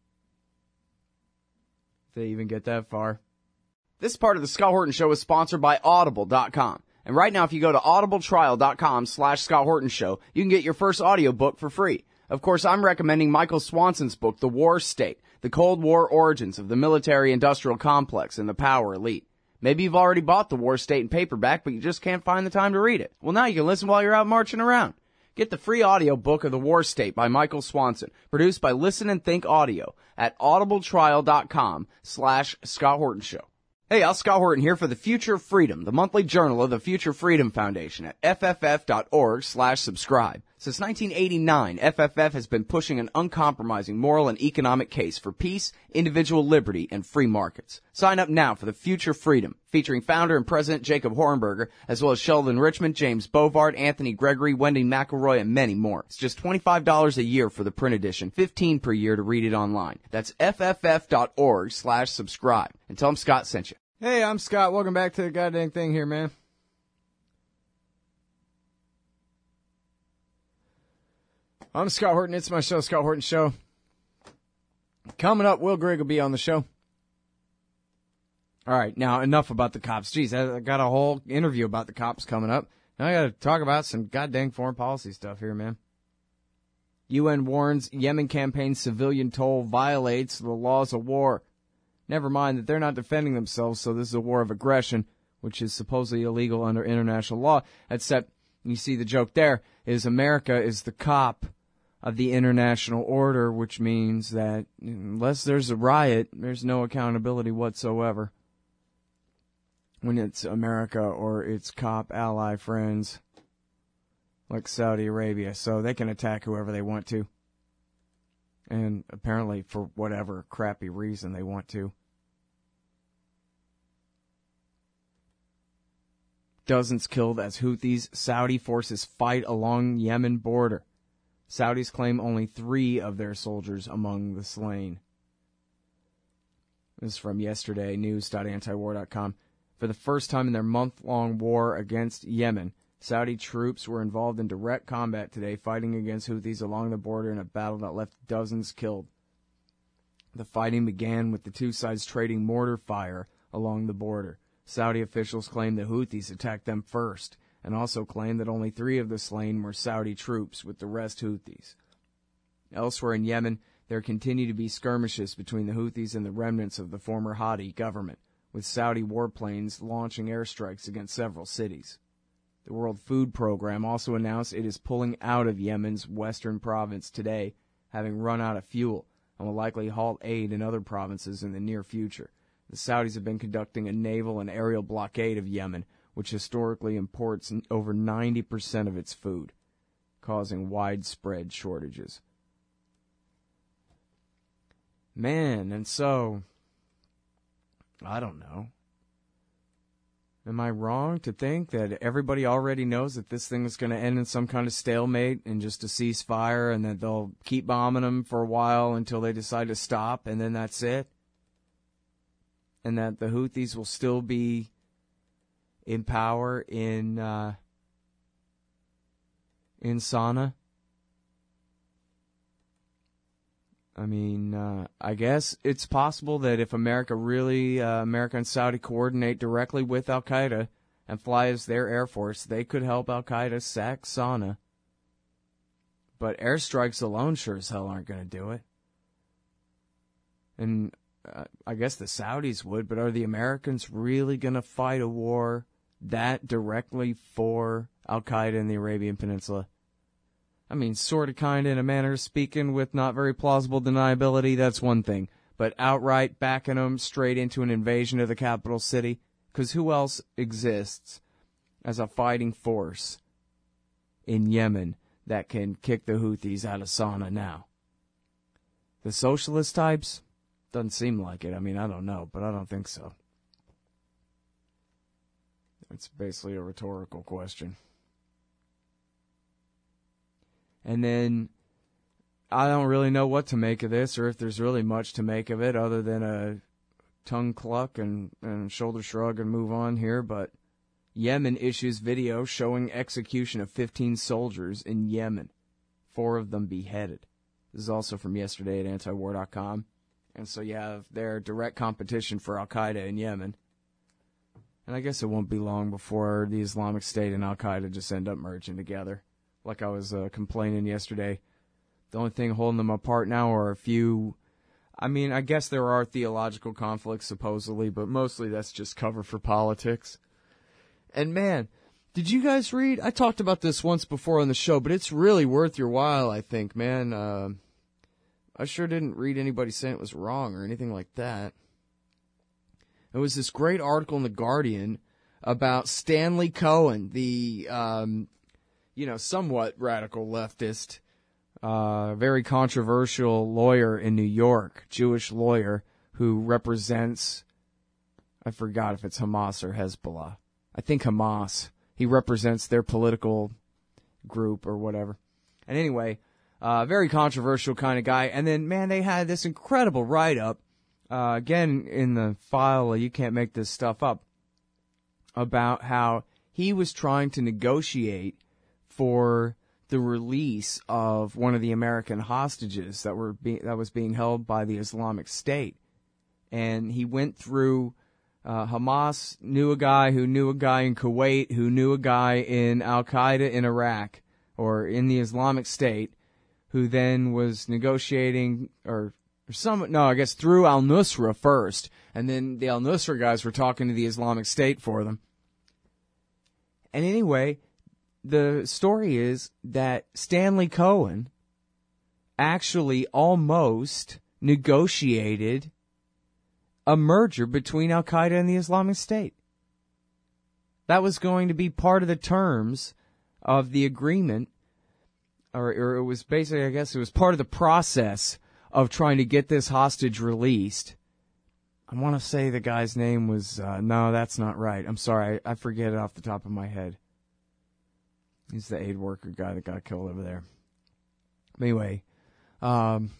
If they even get that far. This part of the Scott Horton Show is sponsored by Audible dot com. And right now, if you go to audibletrial.com slash Scott Horton Show, you can get your first audiobook for free. Of course, I'm recommending Michael Swanson's book, The War State, The Cold War Origins of the Military-Industrial Complex and the Power Elite. Maybe you've already bought The War State in paperback, but you just can't find the time to read it. Well, now you can listen while you're out marching around. Get the free audiobook of The War State by Michael Swanson, produced by Listen and Think Audio at audibletrial.com slash Scott Horton Show. Hey, Al Scott Horton here for the Future of Freedom, the monthly journal of the Future Freedom Foundation at fff.org slash subscribe. Since nineteen eighty-nine, F F F has been pushing an uncompromising moral and economic case for peace, individual liberty, and free markets. Sign up now for the Future Freedom, featuring founder and president Jacob Hornberger, as well as Sheldon Richmond, James Bovard, Anthony Gregory, Wendy McElroy, and many more. It's just twenty-five dollars a year for the print edition, fifteen dollars per year to read it online. That's fff.org slash subscribe. And tell them Scott sent you. Hey, I'm Scott. Welcome back to the goddamn thing here, man. I'm Scott Horton. It's my show, Scott Horton Show. Coming up, Will Grigg will be on the show. All right, now enough about the cops. Jeez, I got a whole interview about the cops coming up. Now I got to talk about some goddamn foreign policy stuff here, man. U N warns Yemen campaign civilian toll violates the laws of war. Never mind that they're not defending themselves, so this is a war of aggression, which is supposedly illegal under international law. Except, you see the joke there, is America is the cop of the international order, which means that unless there's a riot, there's no accountability whatsoever when it's America or its cop ally friends like Saudi Arabia. So they can attack whoever they want to. And apparently for whatever crappy reason they want to. Dozens killed as Houthis Saudi forces fight along Yemen border. Saudis claim only three of their soldiers among the slain. This is from yesterday, news dot antiwar dot com. For the first time in their month-long war against Yemen, Saudi troops were involved in direct combat today, fighting against Houthis along the border in a battle that left dozens killed. The fighting began with the two sides trading mortar fire along the border. Saudi officials claim the Houthis attacked them first, and also claim that only three of the slain were Saudi troops, with the rest Houthis. Elsewhere in Yemen, there continue to be skirmishes between the Houthis and the remnants of the former Hadi government, with Saudi warplanes launching airstrikes against several cities. The World Food Program also announced it is pulling out of Yemen's western province today, having run out of fuel, and will likely halt aid in other provinces in the near future. The Saudis have been conducting a naval and aerial blockade of Yemen, which historically imports over ninety percent of its food, causing widespread shortages. Man, and so, I don't know. Am I wrong to think that everybody already knows that this thing is going to end in some kind of stalemate and just a ceasefire, and that they'll keep bombing them for a while until they decide to stop, and then that's it? And that the Houthis will still be in power in uh, in Sana'a? I mean, uh, I guess it's possible that if America really, uh, America and Saudi coordinate directly with Al-Qaeda and fly as their air force, they could help Al-Qaeda sack Sana'a. But airstrikes alone sure as hell aren't going to do it. And uh, I guess the Saudis would, but are the Americans really going to fight a war that directly for Al-Qaeda in the Arabian Peninsula? I mean, sort of, kind of, in a manner of speaking, with not very plausible deniability, that's one thing. But outright backing them straight into an invasion of the capital city? Because who else exists as a fighting force in Yemen that can kick the Houthis out of Sana'a now? The socialist types? Doesn't seem like it. I mean, I don't know, but I don't think so. It's basically a rhetorical question. And then I don't really know what to make of this, or if there's really much to make of it other than a tongue cluck and, and shoulder shrug and move on here. But Yemen issues video showing execution of fifteen soldiers in Yemen, four of them beheaded. This is also from yesterday at anti war dot com. And so you have their direct competition for Al-Qaeda in Yemen. And I guess it won't be long before the Islamic State and Al-Qaeda just end up merging together. Like I was uh, complaining yesterday, the only thing holding them apart now are a few, I mean, I guess there are theological conflicts supposedly, but mostly that's just cover for politics. And man, did you guys read? I talked about this once before on the show, but it's really worth your while, I think, man. Uh, I sure didn't read anybody saying it was wrong or anything like that. It was this great article in The Guardian about Stanley Cohen, the... Um, you know, somewhat radical leftist, uh, very controversial lawyer in New York, Jewish lawyer who represents, I forgot if it's Hamas or Hezbollah. I think Hamas. He represents their political group or whatever. And anyway, uh, very controversial kind of guy. And then, man, they had this incredible write-up, uh, again, in the file, you can't make this stuff up, about how he was trying to negotiate for the release of one of the American hostages that were be- that was being held by the Islamic State. And he went through, uh, Hamas knew a guy who knew a guy in Kuwait, who knew a guy in Al-Qaeda in Iraq, or in the Islamic State, who then was negotiating, or, or some, no, I guess through al-Nusra first, and then the al-Nusra guys were talking to the Islamic State for them. And anyway, the story is that Stanley Cohen actually almost negotiated a merger between Al-Qaeda and the Islamic State. That was going to be part of the terms of the agreement, or, or it was basically, I guess it was part of the process of trying to get this hostage released. I want to say the guy's name was, uh, no, that's not right. I'm sorry, I, I forget it off the top of my head. He's the aid worker guy that got killed over there. Anyway, um,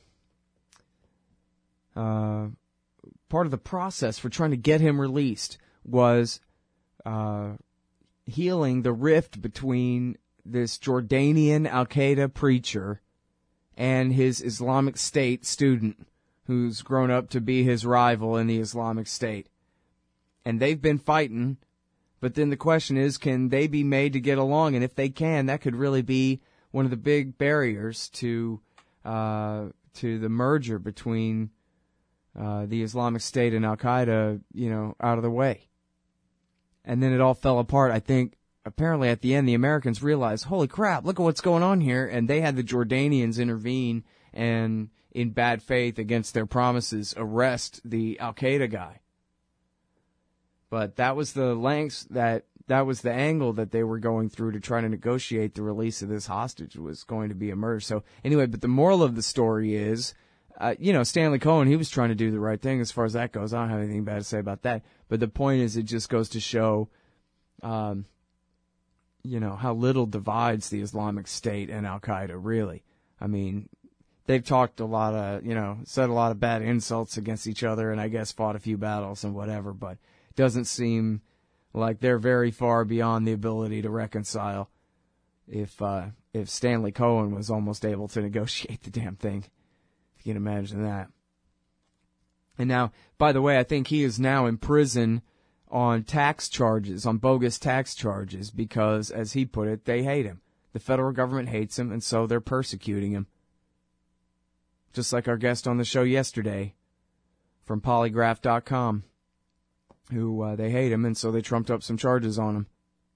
uh, part of the process for trying to get him released was uh, healing the rift between this Jordanian Al-Qaeda preacher and his Islamic State student, who's grown up to be his rival in the Islamic State. And they've been fighting. But then the question is, can they be made to get along? And if they can, that could really be one of the big barriers to uh, to the merger between uh, the Islamic State and Al-Qaeda, you know, out of the way. And then it all fell apart. I think apparently at the end the Americans realized, holy crap, look at what's going on here. And they had the Jordanians intervene and, in bad faith against their promises, arrest the Al-Qaeda guy. But that was the lengths that, that was the angle that they were going through to try to negotiate the release of this hostage. Was going to be a merge. So anyway, but the moral of the story is, uh, you know, Stanley Cohen, he was trying to do the right thing as far as that goes. I don't have anything bad to say about that. But the point is, it just goes to show um, you know, how little divides the Islamic State and Al-Qaeda, really. I mean, they've talked a lot of, you know, said a lot of bad insults against each other and I guess fought a few battles and whatever, but it doesn't seem like they're very far beyond the ability to reconcile. If uh, if Stanley Cohen was almost able to negotiate the damn thing, if you can imagine that. And now, by the way, I think he is now in prison on tax charges, on bogus tax charges, because, as he put it, they hate him. The federal government hates him, and so they're persecuting him. Just like our guest on the show yesterday from polygraph dot com, who uh, they hate him, and so they trumped up some charges on him.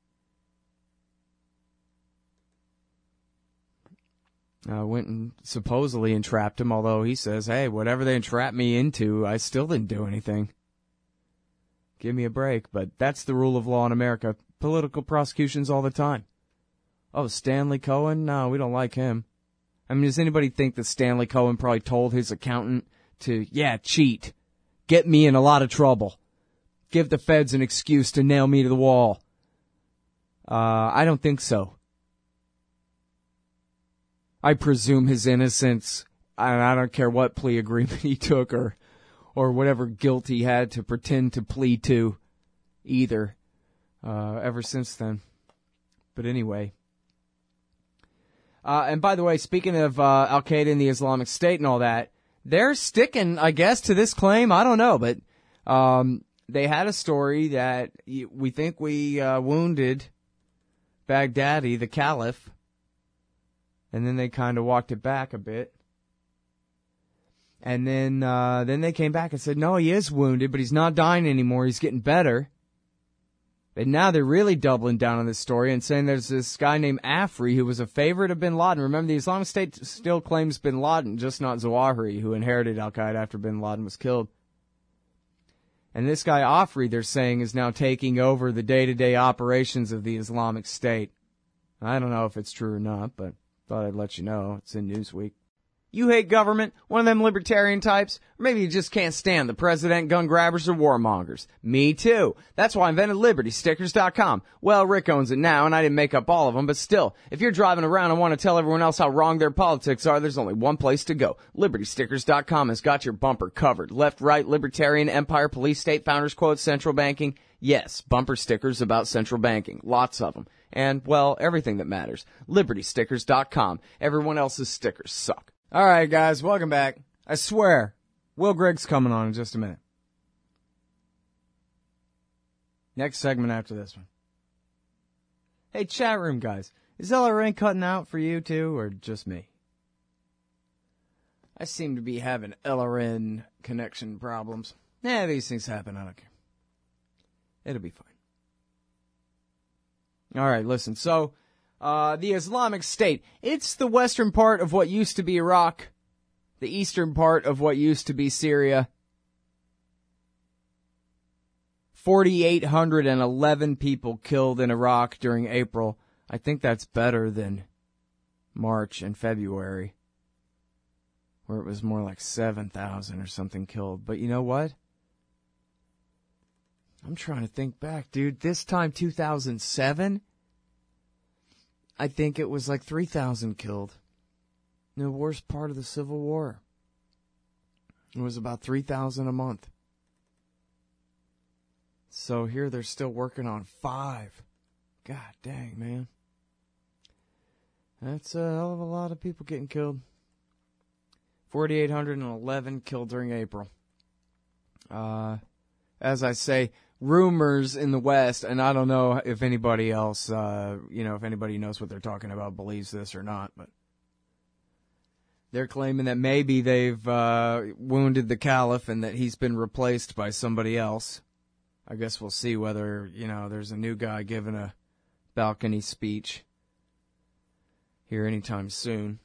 Uh, went and supposedly entrapped him, although he says, hey, whatever they entrapped me into, I still didn't do anything. Give me a break. But that's the rule of law in America. Political prosecutions all the time. Oh, Stanley Cohen? No, we don't like him. I mean, does anybody think that Stanley Cohen probably told his accountant to, yeah, cheat, get me in a lot of trouble, give the feds an excuse to nail me to the wall? Uh, I don't think so. I presume his innocence, and I don't care what plea agreement he took or or whatever guilt he had to pretend to plead to either, uh, ever since then. But anyway. Uh, and by the way, speaking of uh, Al-Qaeda and the Islamic State and all that, they're sticking, I guess, to this claim. I don't know, but um, they had a story that we think we uh, wounded Baghdadi, the caliph. And then they kind of walked it back a bit. And then uh, then they came back and said, no, he is wounded, but he's not dying anymore. He's getting better. And now they're really doubling down on this story and saying there's this guy named Afri who was a favorite of bin Laden. Remember, the Islamic State still claims bin Laden, just not Zawahiri, who inherited Al-Qaeda after bin Laden was killed. And this guy Afri, they're saying, is now taking over the day-to-day operations of the Islamic State. I don't know if it's true or not, but thought I'd let you know. It's in Newsweek. You hate government? One of them libertarian types? Or maybe you just can't stand the president, gun grabbers, or warmongers. Me too. That's why I invented Liberty Stickers dot com. Well, Rick owns it now, and I didn't make up all of them, but still, if you're driving around and want to tell everyone else how wrong their politics are, there's only one place to go. Liberty Stickers dot com has got your bumper covered. Left, right, libertarian, empire, police, state, founders, quotes, central banking. Yes, bumper stickers about central banking. Lots of them. And, well, everything that matters. Liberty Stickers dot com. Everyone else's stickers suck. All right, guys, welcome back. I swear, Will Grigg's coming on in just a minute. Next segment after this one. Hey, chat room guys, is L R N cutting out for you too, or just me? I seem to be having L R N connection problems. Yeah, these things happen, I don't care. It'll be fine. All right, listen, so... Uh, the Islamic State, it's the western part of what used to be Iraq, the eastern part of what used to be Syria. four thousand eight hundred eleven people killed in Iraq during April. I think that's better than March and February, where it was more like seven thousand or something killed. But you know what? I'm trying to think back, dude. This time, two thousand seven... I think it was like three thousand killed. The worst part of the Civil War. It was about three thousand a month. So here they're still working on five. God dang, man. That's a hell of a lot of people getting killed. four thousand eight hundred eleven killed during April. Uh, as I say... rumors in the West, and I don't know if anybody else, uh, you know, if anybody knows what they're talking about, believes this or not, but they're claiming that maybe they've uh, wounded the caliph and that he's been replaced by somebody else. I guess we'll see whether, you know, there's a new guy giving a balcony speech here anytime soon.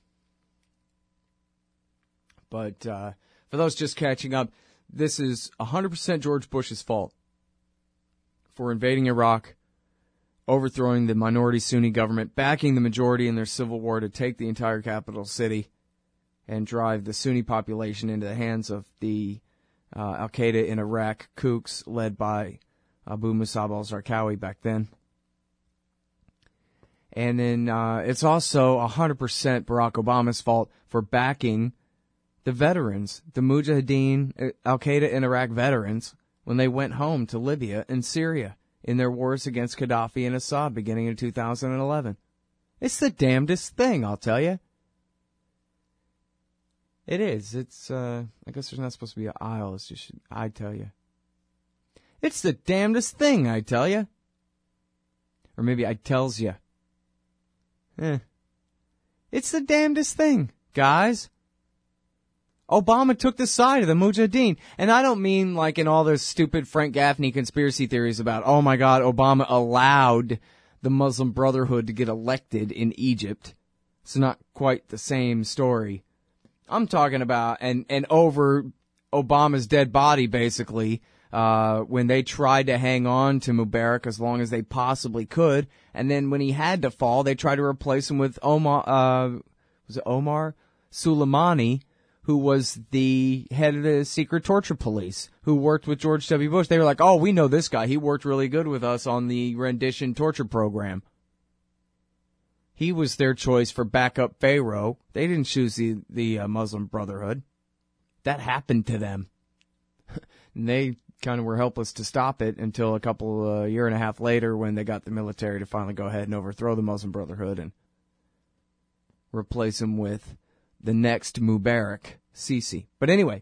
But uh, for those just catching up, this is one hundred percent George Bush's fault for invading Iraq, overthrowing the minority Sunni government, backing the majority in their civil war to take the entire capital city and drive the Sunni population into the hands of the uh, Al-Qaeda in Iraq kooks led by Abu Musab al-Zarqawi back then. And then uh, it's also one hundred percent Barack Obama's fault for backing the veterans, the Mujahideen, Al-Qaeda in Iraq veterans, when they went home to Libya and Syria in their wars against Gaddafi and Assad beginning in two thousand eleven. It's the damnedest thing, I'll tell you. It is. It's, uh, I guess there's not supposed to be an aisle. It's just, I tell you. It's the damnedest thing, I tell you. Or maybe I tells you. Eh. It's the damnedest thing, guys. Obama took the side of the Mujahideen. And I don't mean like in all those stupid Frank Gaffney conspiracy theories about, oh my God, Obama allowed the Muslim Brotherhood to get elected in Egypt. It's not quite the same story. I'm talking about, and, and over Obama's dead body, basically, uh, when they tried to hang on to Mubarak as long as they possibly could. And then when he had to fall, they tried to replace him with Omar, uh, was it Omar Soleimani, who was the head of the secret torture police, who worked with George W. Bush. They were like, oh, we know this guy. He worked really good with us on the rendition torture program. He was their choice for backup Pharaoh. They didn't choose the, the uh, Muslim Brotherhood. That happened to them. And they kind of were helpless to stop it until a couple, uh, year and a half later when they got the military to finally go ahead and overthrow the Muslim Brotherhood and replace him with the next Mubarak, Sisi. But anyway.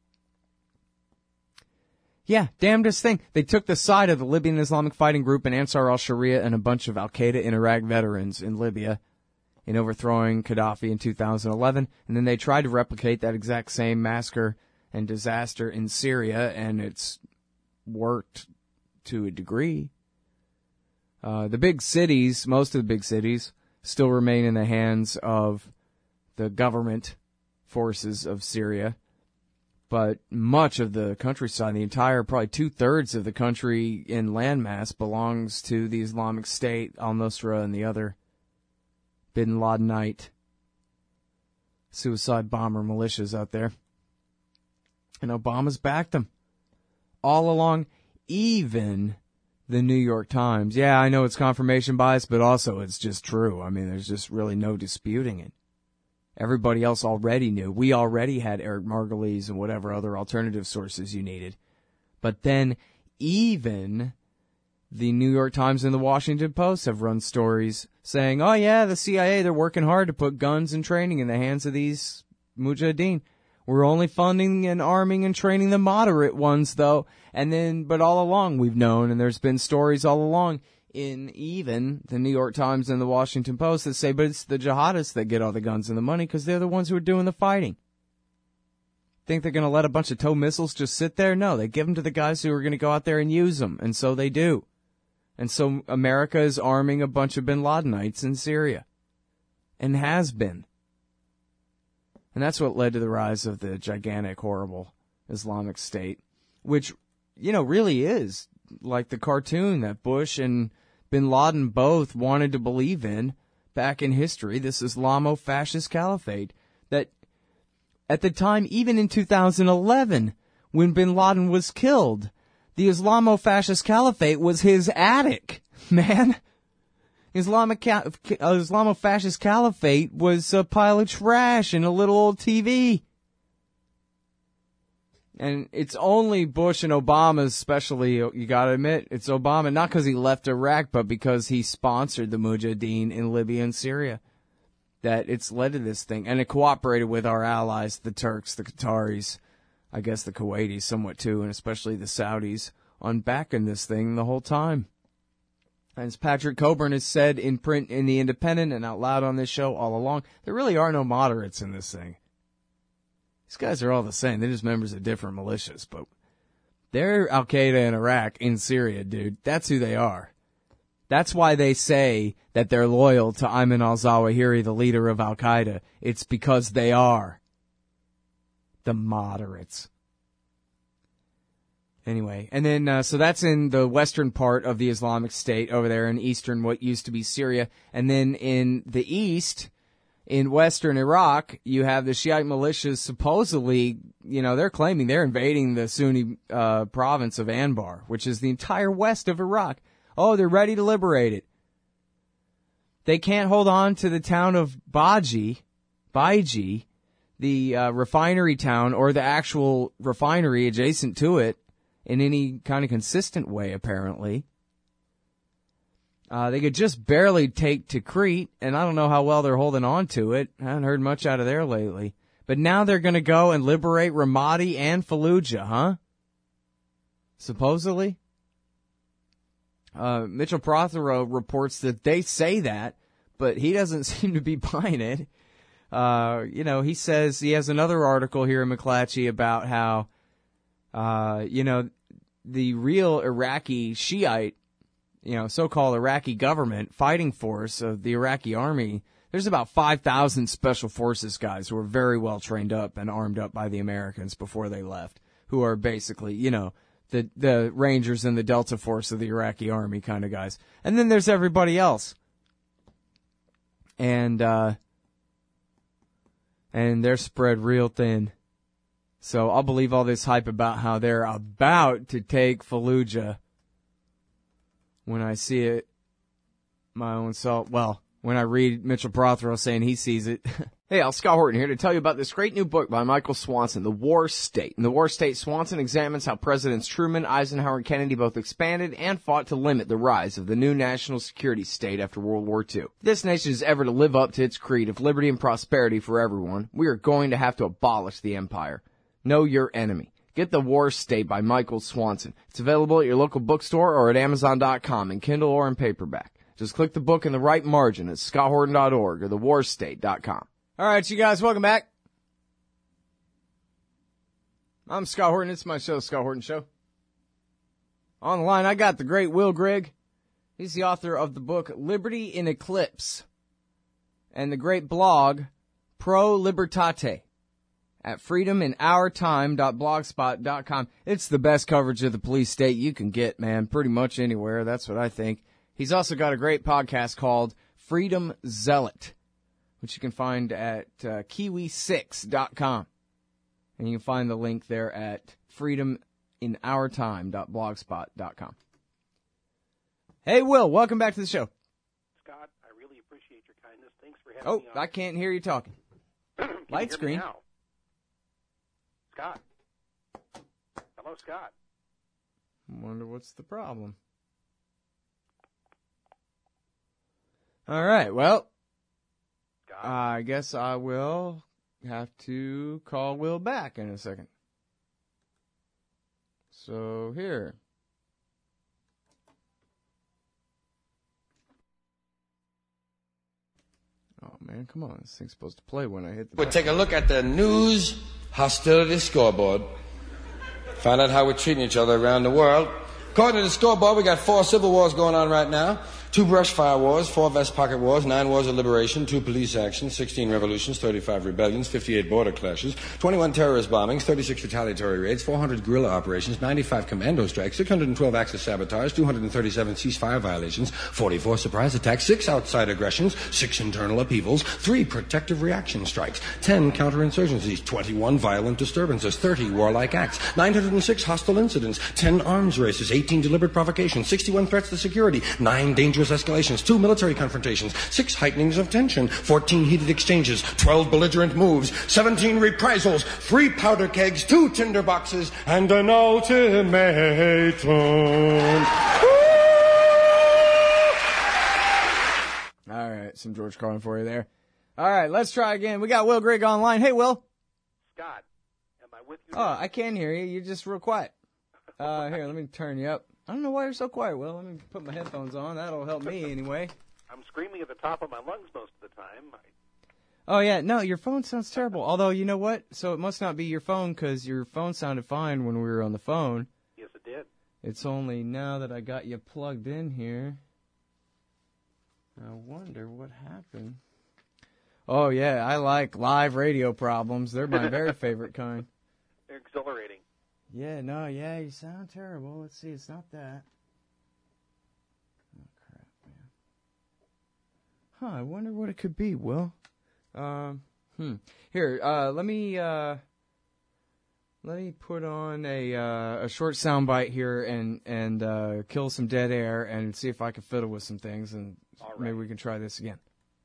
Yeah, damnedest thing. They took the side of the Libyan Islamic Fighting Group and Ansar al-Sharia and a bunch of Al-Qaeda in Iraq veterans in Libya in overthrowing Gaddafi in two thousand eleven. And then they tried to replicate that exact same massacre and disaster in Syria, and it's worked to a degree. Uh, the big cities, most of the big cities, still remain in the hands of the government forces of Syria. But much of the countryside, the entire, probably two-thirds of the country in landmass belongs to the Islamic State, al-Nusra, and the other bin Ladenite suicide bomber militias out there. And Obama's backed them all along, even the New York Times. Yeah, I know it's confirmation bias, but also it's just true. I mean, there's just really no disputing it. Everybody else already knew. We already had Eric Margulies and whatever other alternative sources you needed. But then even the New York Times and the Washington Post have run stories saying, oh yeah, the C I A, they're working hard to put guns and training in the hands of these Mujahideen. We're only funding and arming and training the moderate ones, though. And then, but all along we've known, and there's been stories all along in even the New York Times and the Washington Post that say, but it's the jihadists that get all the guns and the money because they're the ones who are doing the fighting. Think they're going to let a bunch of tow missiles just sit there? No, they give them to the guys who are going to go out there and use them, and so they do. And so America is arming a bunch of bin Ladenites in Syria, and has been. And that's what led to the rise of the gigantic, horrible Islamic State, which, you know, really is like the cartoon that Bush and bin Laden both wanted to believe in back in history, this Islamo-fascist caliphate that at the time, even in two thousand eleven, when bin Laden was killed, the Islamo-fascist caliphate was his attic, man. Islamic ca- uh, Islamo-fascist caliphate was a pile of trash and a little old T V. And it's only Bush and Obama, especially, you gotta admit, it's Obama, not because he left Iraq, but because he sponsored the Mujahideen in Libya and Syria, that it's led to this thing. And it cooperated with our allies, the Turks, the Qataris, I guess the Kuwaitis somewhat too, and especially the Saudis, on backing this thing the whole time. As Patrick Coburn has said in print in The Independent and out loud on this show all along, there really are no moderates in this thing. These guys are all the same. They're just members of different militias, but they're Al-Qaeda in Iraq, in Syria, dude. That's who they are. That's why they say that they're loyal to Ayman al-Zawahiri, the leader of Al-Qaeda. It's because they are the moderates. Anyway, and then, uh, so that's in the western part of the Islamic State over there in eastern, what used to be Syria. And then in the east, in western Iraq, you have the Shiite militias supposedly, you know, they're claiming they're invading the Sunni uh, province of Anbar, which is the entire west of Iraq. Oh, they're ready to liberate it. they can't hold on to the town of Baji, Baiji, the uh, refinery town, or the actual refinery adjacent to it in any kind of consistent way, apparently. Uh, they could just barely take to Crete, and I don't know how well they're holding on to it. I haven't heard much out of there lately. But now they're going to go and liberate Ramadi and Fallujah, huh? Supposedly? Uh, Mitchell Prothero reports that they say that, but he doesn't seem to be buying it. Uh, you know, he says, he has another article here in McClatchy about how, uh, you know, the real Iraqi Shiite, you know, so-called Iraqi government fighting force of the Iraqi army, there's about five thousand special forces guys who were very well trained up and armed up by the Americans before they left, who are basically, you know, the the Rangers and the Delta Force of the Iraqi army kind of guys. And then there's everybody else. And, uh, and they're spread real thin. So I'll believe all this hype about how they're about to take Fallujah when I see it my own self. Well, when I read Mitchell Prothero saying he sees it. Hey, Al, Scott Horton here to tell you about this great new book by Michael Swanson, The War State. In The War State, Swanson examines how Presidents Truman, Eisenhower, and Kennedy both expanded and fought to limit the rise of the new national security state after World War Two. If this nation is ever to live up to its creed of liberty and prosperity for everyone, we are going to have to abolish the empire. Know your enemy. Get The War State by Michael Swanson. It's available at your local bookstore or at Amazon dot com in Kindle or in paperback. Just click the book in the right margin at Scott Horton dot org or the war state dot com. All right, you guys, welcome back. I'm Scott Horton. It's my show, Scott Horton Show. On the line, I got the great Will Grigg. He's the author of the book Liberty in Eclipse and the great blog Pro Libertate at freedom in our time dot blogspot dot com. It's the best coverage of the police state you can get, man, pretty much anywhere. That's what I think. He's also got a great podcast called Freedom Zealot, which you can find at uh, kiwi six dot com. And you can find the link there at freedom in our time dot blogspot dot com. Hey, Will, welcome back to the show. Scott, I really appreciate your kindness. Thanks for having Oh, me on. I can't hear you talking. Light screen. Now? Scott. Hello, Scott. Wonder what's the problem. All right, well, Scott. I guess I will have to call Will back in a second. So here. Oh, man, come on. This thing's supposed to play when I hit the We'll button. take a look at the news hostility scoreboard. Find out how we're treating each other around the world. According to the scoreboard, we got four civil wars going on right now. Two brush fire wars, four vest pocket wars, nine wars of liberation, two police actions, sixteen revolutions, thirty-five rebellions, fifty-eight border clashes, twenty-one terrorist bombings, thirty-six retaliatory raids, four hundred guerrilla operations, ninety-five commando strikes, six hundred twelve acts of sabotage, two hundred thirty-seven ceasefire violations, forty-four surprise attacks, six outside aggressions, six internal upheavals, three protective reaction strikes, ten counterinsurgencies, twenty-one violent disturbances, thirty warlike acts, nine hundred six hostile incidents, ten arms races, eighteen deliberate provocations, sixty-one threats to security, nine dangerous escalations, two military confrontations, six heightenings of tension, fourteen heated exchanges, twelve belligerent moves, seventeen reprisals, three powder kegs, two tinder boxes, and an ultimatum. All right, some George Carlin for you there. All right, let's try again. We got Will Grigg online. Hey, Will. Scott, am I with you? Oh, I can hear you. You're just real quiet. Uh, here, let me turn you up. I don't know why you're so quiet, Will. Let me put my headphones on. That'll help me anyway. I'm screaming at the top of my lungs most of the time. I... Oh, yeah. No, your phone sounds terrible. Although, you know what? So it must not be your phone because your phone sounded fine when we were on the phone. Yes, it did. It's only now that I got you plugged in here. I wonder what happened. Oh, yeah. I like live radio problems. They're my very favorite kind. They're exhilarating. Yeah, no, yeah, you sound terrible. Let's see, it's not that. Oh, crap, man. Huh, I wonder what it could be, Will. Um, hmm. Here, uh, let me, uh, let me put on a uh, a short soundbite here and and uh, kill some dead air and see if I can fiddle with some things, and right. maybe we can try this again.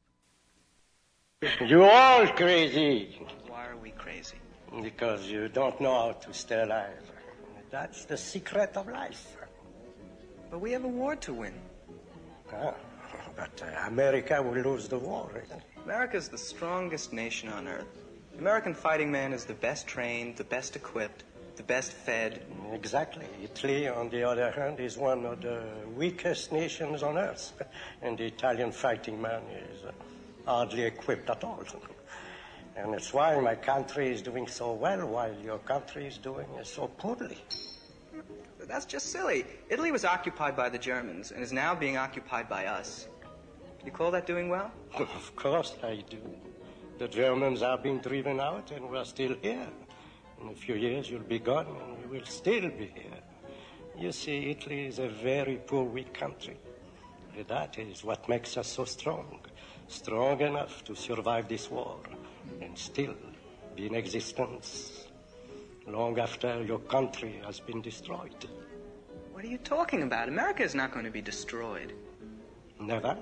You all crazy. Why are we crazy? Because you don't know how to stay alive. That's the secret of life. But we have a war to win. Ah, but uh, America will lose the war. America's the strongest nation on earth. The American fighting man is the best trained, the best equipped, the best fed. Exactly. Italy, on the other hand, is one of the weakest nations on earth. And the Italian fighting man is uh, hardly equipped at all. And it's why my country is doing so well while your country is doing so poorly. That's just silly. Italy was occupied by the Germans and is now being occupied by us. Can you call that doing well? Of course I do. The Germans are being driven out and we're still here. In a few years you'll be gone and we will still be here. You see, Italy is a very poor, weak country. And that is what makes us so strong. Strong enough to survive this war and still be in existence long after your country has been destroyed. What are you talking about? America is not going to be destroyed. Never.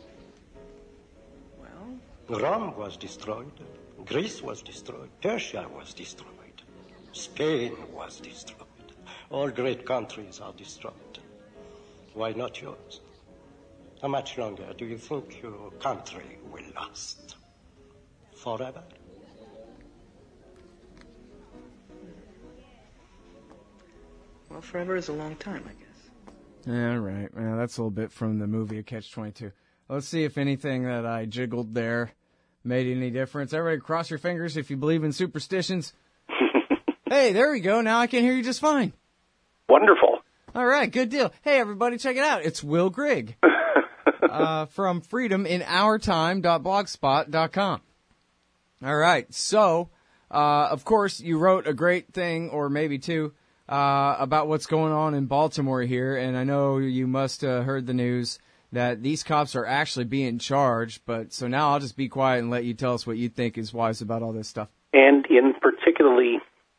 Well? Rome was destroyed. Greece was destroyed. Persia was destroyed. Spain was destroyed. All great countries are destroyed. Why not yours? How much longer do you think your country will last? Forever? Well, forever is a long time, I guess. Yeah, right. Well, that's a little bit from the movie A Catch twenty-two. Let's see if anything that I jiggled there made any difference. Everybody cross your fingers if you believe in superstitions. Hey, there we go. Now I can hear you just fine. Wonderful. All right, good deal. Hey, everybody, check it out. It's Will Grigg uh, from freedom in our time dot blogspot dot com. All right, so, uh, of course, you wrote a great thing, or maybe two, uh, about what's going on in Baltimore here, and I know you must have heard the news that these cops are actually being charged, but so now I'll just be quiet and let you tell us what you think is wise about all this stuff. And in particularly,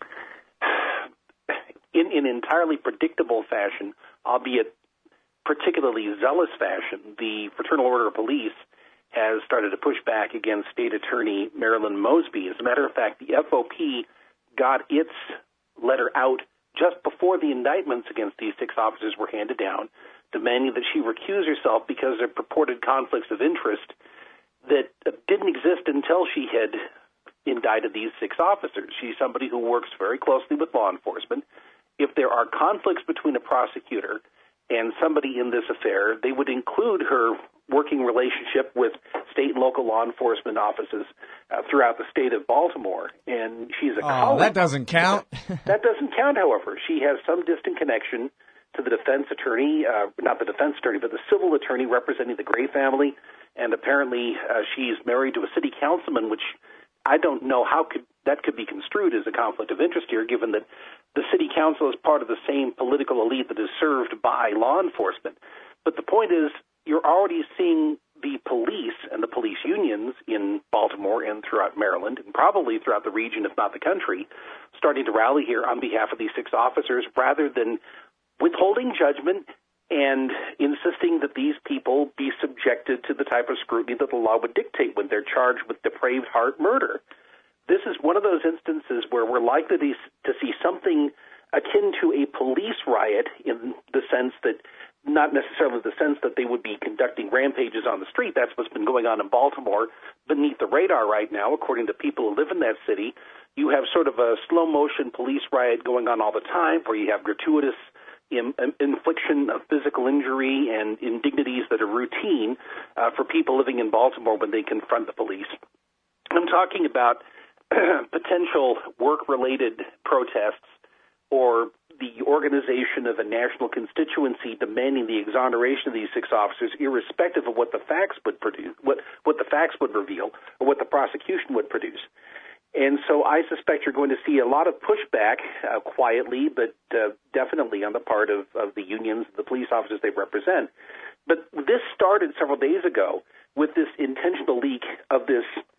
in, in entirely predictable fashion, albeit particularly zealous fashion, the Fraternal Order of Police has started to push back against State Attorney Marilyn Mosby. As a matter of fact, the F O P got its letter out just before the indictments against these six officers were handed down, demanding that she recuse herself because of purported conflicts of interest that didn't exist until she had indicted these six officers. She's somebody who works very closely with law enforcement. If there are conflicts between a prosecutor and somebody in this affair, they would include her working relationship with state and local law enforcement offices uh, throughout the state of Baltimore. And she's a oh, colleague. That doesn't count. That doesn't count, however. She has some distant connection to the defense attorney, uh, not the defense attorney, but the civil attorney representing the Gray family. And apparently uh, she's married to a city councilman, which I don't know how could that could be construed as a conflict of interest here, given that the city council is part of the same political elite that is served by law enforcement. But the point is, you're already seeing the police and the police unions in Baltimore and throughout Maryland, and probably throughout the region, if not the country, starting to rally here on behalf of these six officers, rather than withholding judgment and insisting that these people be subjected to the type of scrutiny that the law would dictate when they're charged with depraved heart murder. This is one of those instances where we're likely to see something akin to a police riot, in the sense that, not necessarily the sense that they would be conducting rampages on the street. That's what's been going on in Baltimore beneath the radar right now, according to people who live in that city. You have sort of a slow-motion police riot going on all the time, where you have gratuitous in, in, infliction of physical injury and indignities that are routine uh, for people living in Baltimore when they confront the police. I'm talking about potential work-related protests or the organization of a national constituency demanding the exoneration of these six officers, irrespective of what the facts would produce, what, what the facts would reveal, or what the prosecution would produce. And so I suspect you're going to see a lot of pushback, uh, quietly, but uh, definitely on the part of, of the unions, the police officers they represent. But this started several days ago with this intentional leak of this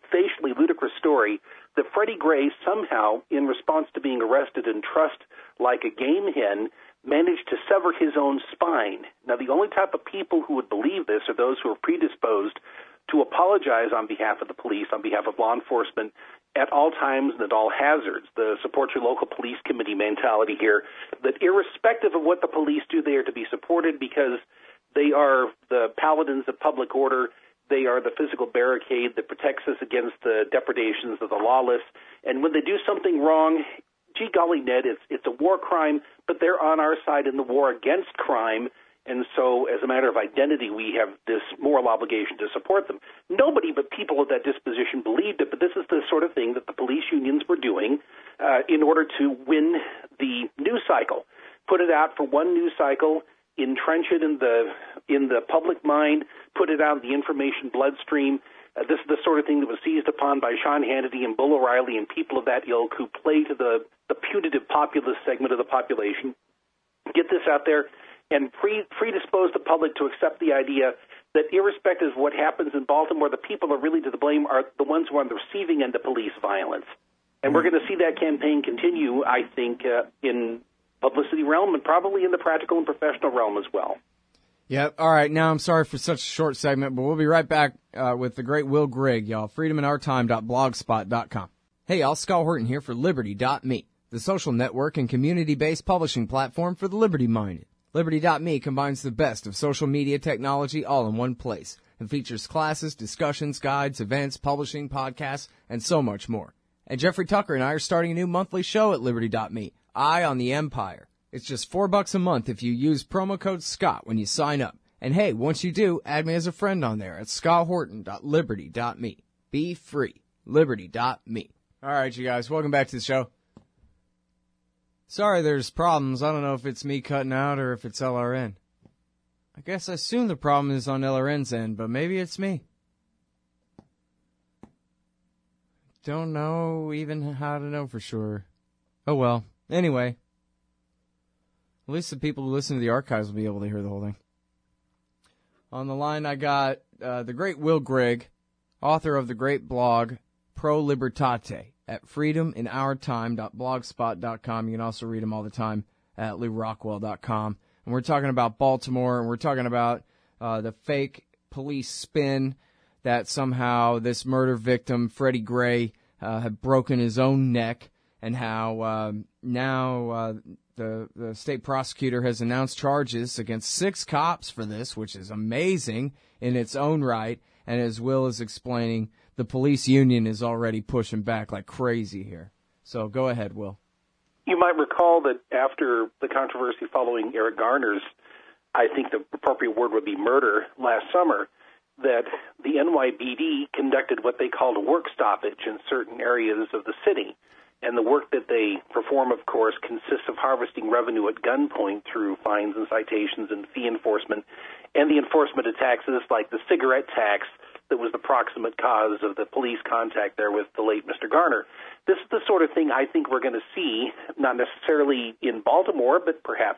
facially ludicrous story that Freddie Gray somehow, in response to being arrested and trussed like a game hen, managed to sever his own spine. Now, the only type of people who would believe this are those who are predisposed to apologize on behalf of the police, on behalf of law enforcement, at all times and at all hazards. The support your local police committee mentality here, that irrespective of what the police do, they are to be supported because they are the paladins of public order. They are the physical barricade that protects us against the depredations of the lawless. And when they do something wrong, gee golly, Ned, it's, it's a war crime, but they're on our side in the war against crime. And so as a matter of identity, we have this moral obligation to support them. Nobody but people of that disposition believed it, but this is the sort of thing that the police unions were doing uh, in order to win the news cycle. Put it out for one news cycle, entrench it in the in the public mind, put it out in the information bloodstream. Uh, this is the sort of thing that was seized upon by Sean Hannity and Bill O'Reilly and people of that ilk who play to the, the putative populist segment of the population. Get this out there and pre, predispose the public to accept the idea that irrespective of what happens in Baltimore, the people who are really to the blame are the ones who are on the receiving end of police violence. And we're going to see that campaign continue, I think, uh, in publicity realm and probably in the practical and professional realm as well. Yep. All right. Now, I'm sorry for such a short segment, but we'll be right back uh, with the great Will Grigg, y'all. freedom in our time dot blogspot dot com. Hey, y'all. Scott Horton here for Liberty dot me, the social network and community-based publishing platform for the liberty-minded. Liberty dot me combines the best of social media technology all in one place and features classes, discussions, guides, events, publishing, podcasts, and so much more. And Jeffrey Tucker and I are starting a new monthly show at Liberty dot me, Eye on the Empire. It's just four bucks a month if you use promo code Scott when you sign up. And hey, once you do, add me as a friend on there at scott horton dot liberty dot me. Be free. Liberty dot me. All right, you guys, welcome back to the show. Sorry there's problems. I don't know if it's me cutting out or if it's L R N. I guess I assume the problem is on L R N's end, but maybe it's me. Don't know even how to know for sure. Oh well. Anyway. At least the people who listen to the archives will be able to hear the whole thing. On the line, I got uh, the great Will Grigg, author of the great blog Pro Libertate at freedom in our time dot blogspot dot com. You can also read him all the time at lou rockwell dot com. And we're talking about Baltimore, and we're talking about uh, the fake police spin that somehow this murder victim, Freddie Gray, uh, had broken his own neck, and how um, now uh, the, the state prosecutor has announced charges against six cops for this, which is amazing in its own right. And as Will is explaining, the police union is already pushing back like crazy here. So go ahead, Will. You might recall that after the controversy following Eric Garner's, I think the appropriate word would be murder, last summer, that the N Y P D conducted what they called a work stoppage in certain areas of the city. And the work that they perform, of course, consists of harvesting revenue at gunpoint through fines and citations and fee enforcement, and the enforcement of taxes like the cigarette tax that was the proximate cause of the police contact there with the late Mister Garner. This is the sort of thing I think we're going to see, not necessarily in Baltimore, but perhaps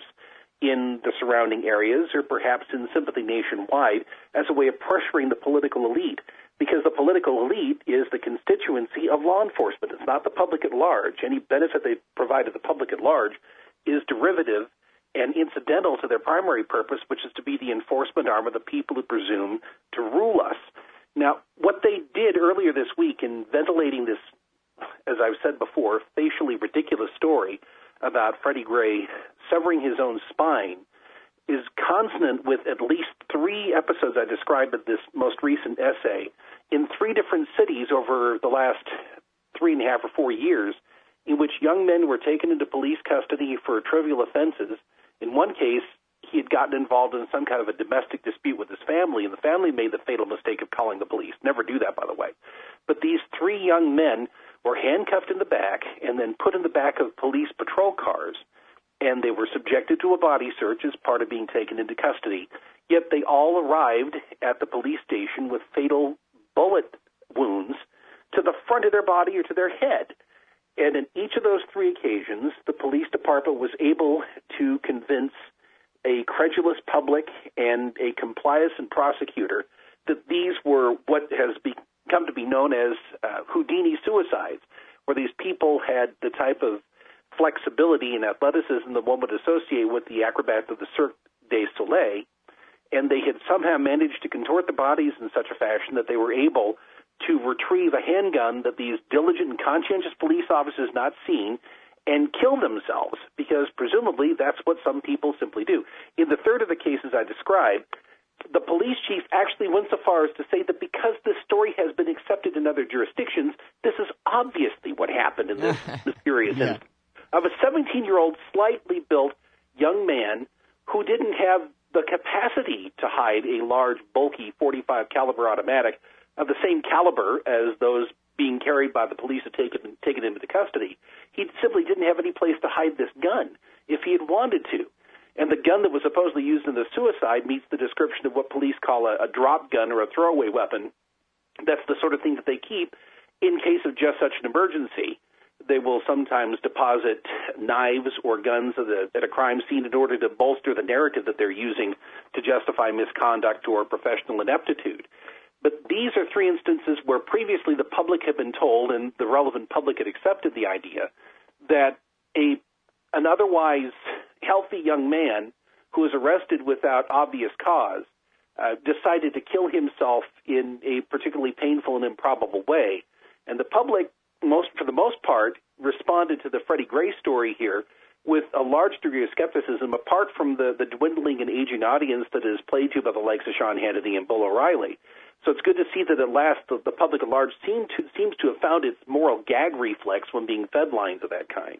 in the surrounding areas or perhaps in sympathy nationwide as a way of pressuring the political elite, because the political elite is the constituency of law enforcement. It's not the public at large. Any benefit they provide to the public at large is derivative and incidental to their primary purpose, which is to be the enforcement arm of the people who presume to rule us. Now, what they did earlier this week in ventilating this, as I've said before, facially ridiculous story about Freddie Gray severing his own spine is consonant with at least three episodes I described in this most recent essay in three different cities over the last three and a half or four years, in which young men were taken into police custody for trivial offenses. In one case, he had gotten involved in some kind of a domestic dispute with his family, and the family made the fatal mistake of calling the police. Never do that, by the way. But these three young men were handcuffed in the back and then put in the back of police patrol cars, and they were subjected to a body search as part of being taken into custody. Yet they all arrived at the police station with fatal bullet wounds to the front of their body or to their head. And in each of those three occasions, the police department was able to convince a credulous public and a complacent prosecutor that these were what has be, come to be known as uh, Houdini suicides, where these people had the type of flexibility and athleticism that one would associate with the acrobats of the Cirque du Soleil, and they had somehow managed to contort the bodies in such a fashion that they were able to retrieve a handgun that these diligent and conscientious police officers not seen and kill themselves, because presumably that's what some people simply do. In the third of the cases I described, the police chief actually went so far as to say that because this story has been accepted in other jurisdictions, this is obviously what happened in this mysterious yeah. instance of a seventeen-year-old, slightly built young man who didn't have the capacity to hide a large, bulky forty-five caliber automatic of the same caliber as those being carried by the police to take it and taken into custody. He simply didn't have any place to hide this gun if he had wanted to. And the gun that was supposedly used in the suicide meets the description of what police call a, a drop gun or a throwaway weapon. That's the sort of thing that they keep in case of just such an emergency. They will sometimes deposit knives or guns at a, at a crime scene in order to bolster the narrative that they're using to justify misconduct or professional ineptitude. But these are three instances where previously the public had been told, and the relevant public had accepted the idea, that a an otherwise healthy young man who was arrested without obvious cause uh, decided to kill himself in a particularly painful and improbable way. And the public, most for the most part, responded to the Freddie Gray story here with a large degree of skepticism, apart from the, the dwindling and aging audience that is played to by the likes of Sean Hannity and Bill O'Reilly. So it's good to see that at last the, the public at large seem to, seems to have found its moral gag reflex when being fed lines of that kind.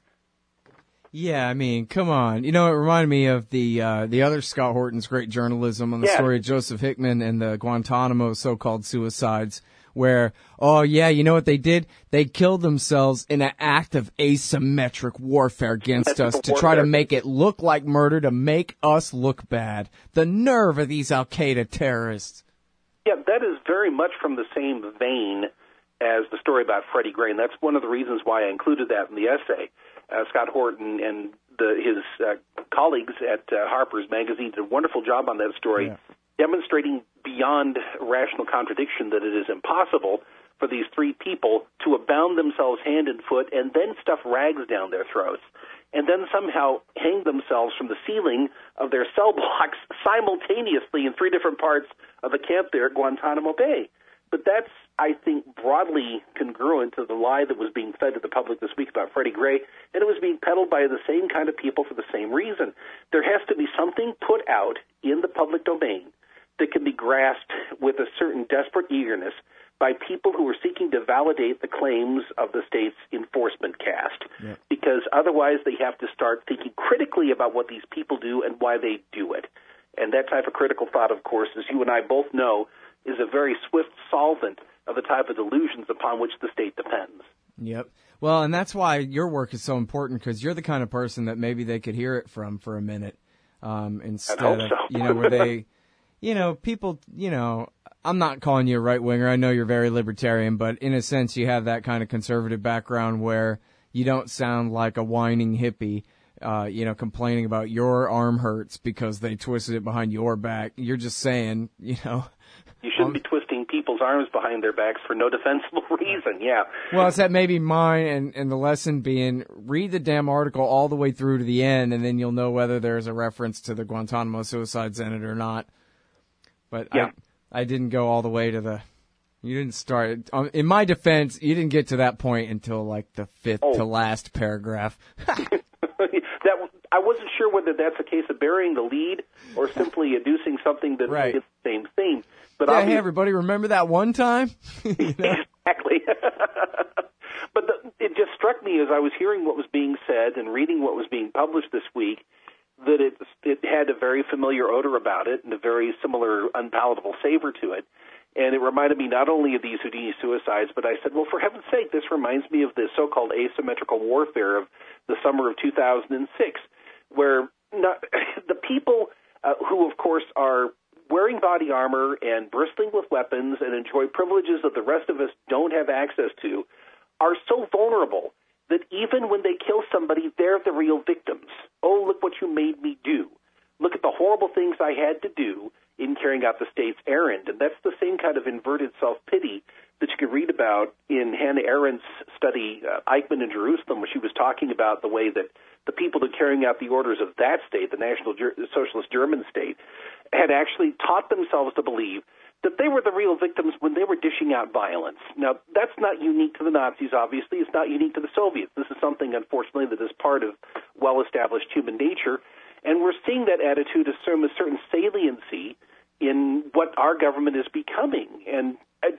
Yeah, I mean, come on. You know, it reminded me of the uh, the other Scott Horton's great journalism on the Yeah. story of Joseph Hickman and the Guantanamo so-called suicides, where, oh, yeah, you know what they did? They killed themselves in an act of asymmetric warfare against us to try to make it look like murder, to make us look bad. The nerve of these al-Qaeda terrorists. Yeah, that is very much from the same vein as the story about Freddie Gray, and that's one of the reasons why I included that in the essay. Uh, Scott Horton and the, his uh, colleagues at uh, Harper's Magazine did a wonderful job on that story, Yeah. demonstrating beyond rational contradiction that it is impossible for these three people to have bound themselves hand and foot and then stuff rags down their throats and then somehow hang themselves from the ceiling of their cell blocks simultaneously in three different parts of the camp there at Guantanamo Bay. But that's, I think, broadly congruent to the lie that was being fed to the public this week about Freddie Gray, and it was being peddled by the same kind of people for the same reason. There has to be something put out in the public domain that can be grasped with a certain desperate eagerness by people who are seeking to validate the claims of the state's enforcement caste, Yeah. because otherwise they have to start thinking critically about what these people do and why they do it. And that type of critical thought, of course, as you and I both know, is a very swift solvent of the type of delusions upon which the state depends. Yep. Well, and that's why your work is so important, because you're the kind of person that maybe they could hear it from for a minute, um, instead hope of, so. you know, where they, you know, people, you know, I'm not calling you a right winger. I know you're very libertarian, but in a sense, you have that kind of conservative background where you don't sound like a whining hippie, uh, you know, complaining about your arm hurts because they twisted it behind your back. You're just saying, you know. You shouldn't be twisting people's arms behind their backs for no defensible reason, yeah. Well, it's that maybe mine, and, and the lesson being, read the damn article all the way through to the end, and then you'll know whether there's a reference to the Guantanamo suicides in it or not. But Yeah. I, I didn't go all the way to the, you didn't start, um, in my defense, you didn't get to that point until like the fifth Oh. to last paragraph. that I wasn't sure whether that's a case of burying the lead or simply adducing something that Right. is the same theme. But Yeah, obviously, hey everybody, remember that one time? You know? exactly. But the, it just struck me as I was hearing what was being said and reading what was being published this week that it it had a very familiar odor about it and a very similar unpalatable savor to it. And it reminded me not only of these Houdini suicides, but I said, well, for heaven's sake, this reminds me of the so-called asymmetrical warfare of the summer of two thousand six, where not, the people uh, who, of course, are wearing body armor and bristling with weapons and enjoy privileges that the rest of us don't have access to are so vulnerable that even when they kill somebody, they're the real victims. Oh, look what you made me do. Look at the horrible things I had to do in carrying out the state's errand. And that's the same kind of inverted self-pity that you could read about in Hannah Arendt's study, uh, Eichmann in Jerusalem, where she was talking about the way that the people that carrying out the orders of that state, the National Ger- Socialist German state, had actually taught themselves to believe that they were the real victims when they were dishing out violence. Now, that's not unique to the Nazis, obviously. It's not unique to the Soviets. This is something, unfortunately, that is part of well-established human nature. And we're seeing that attitude assume a certain saliency in what our government is becoming. And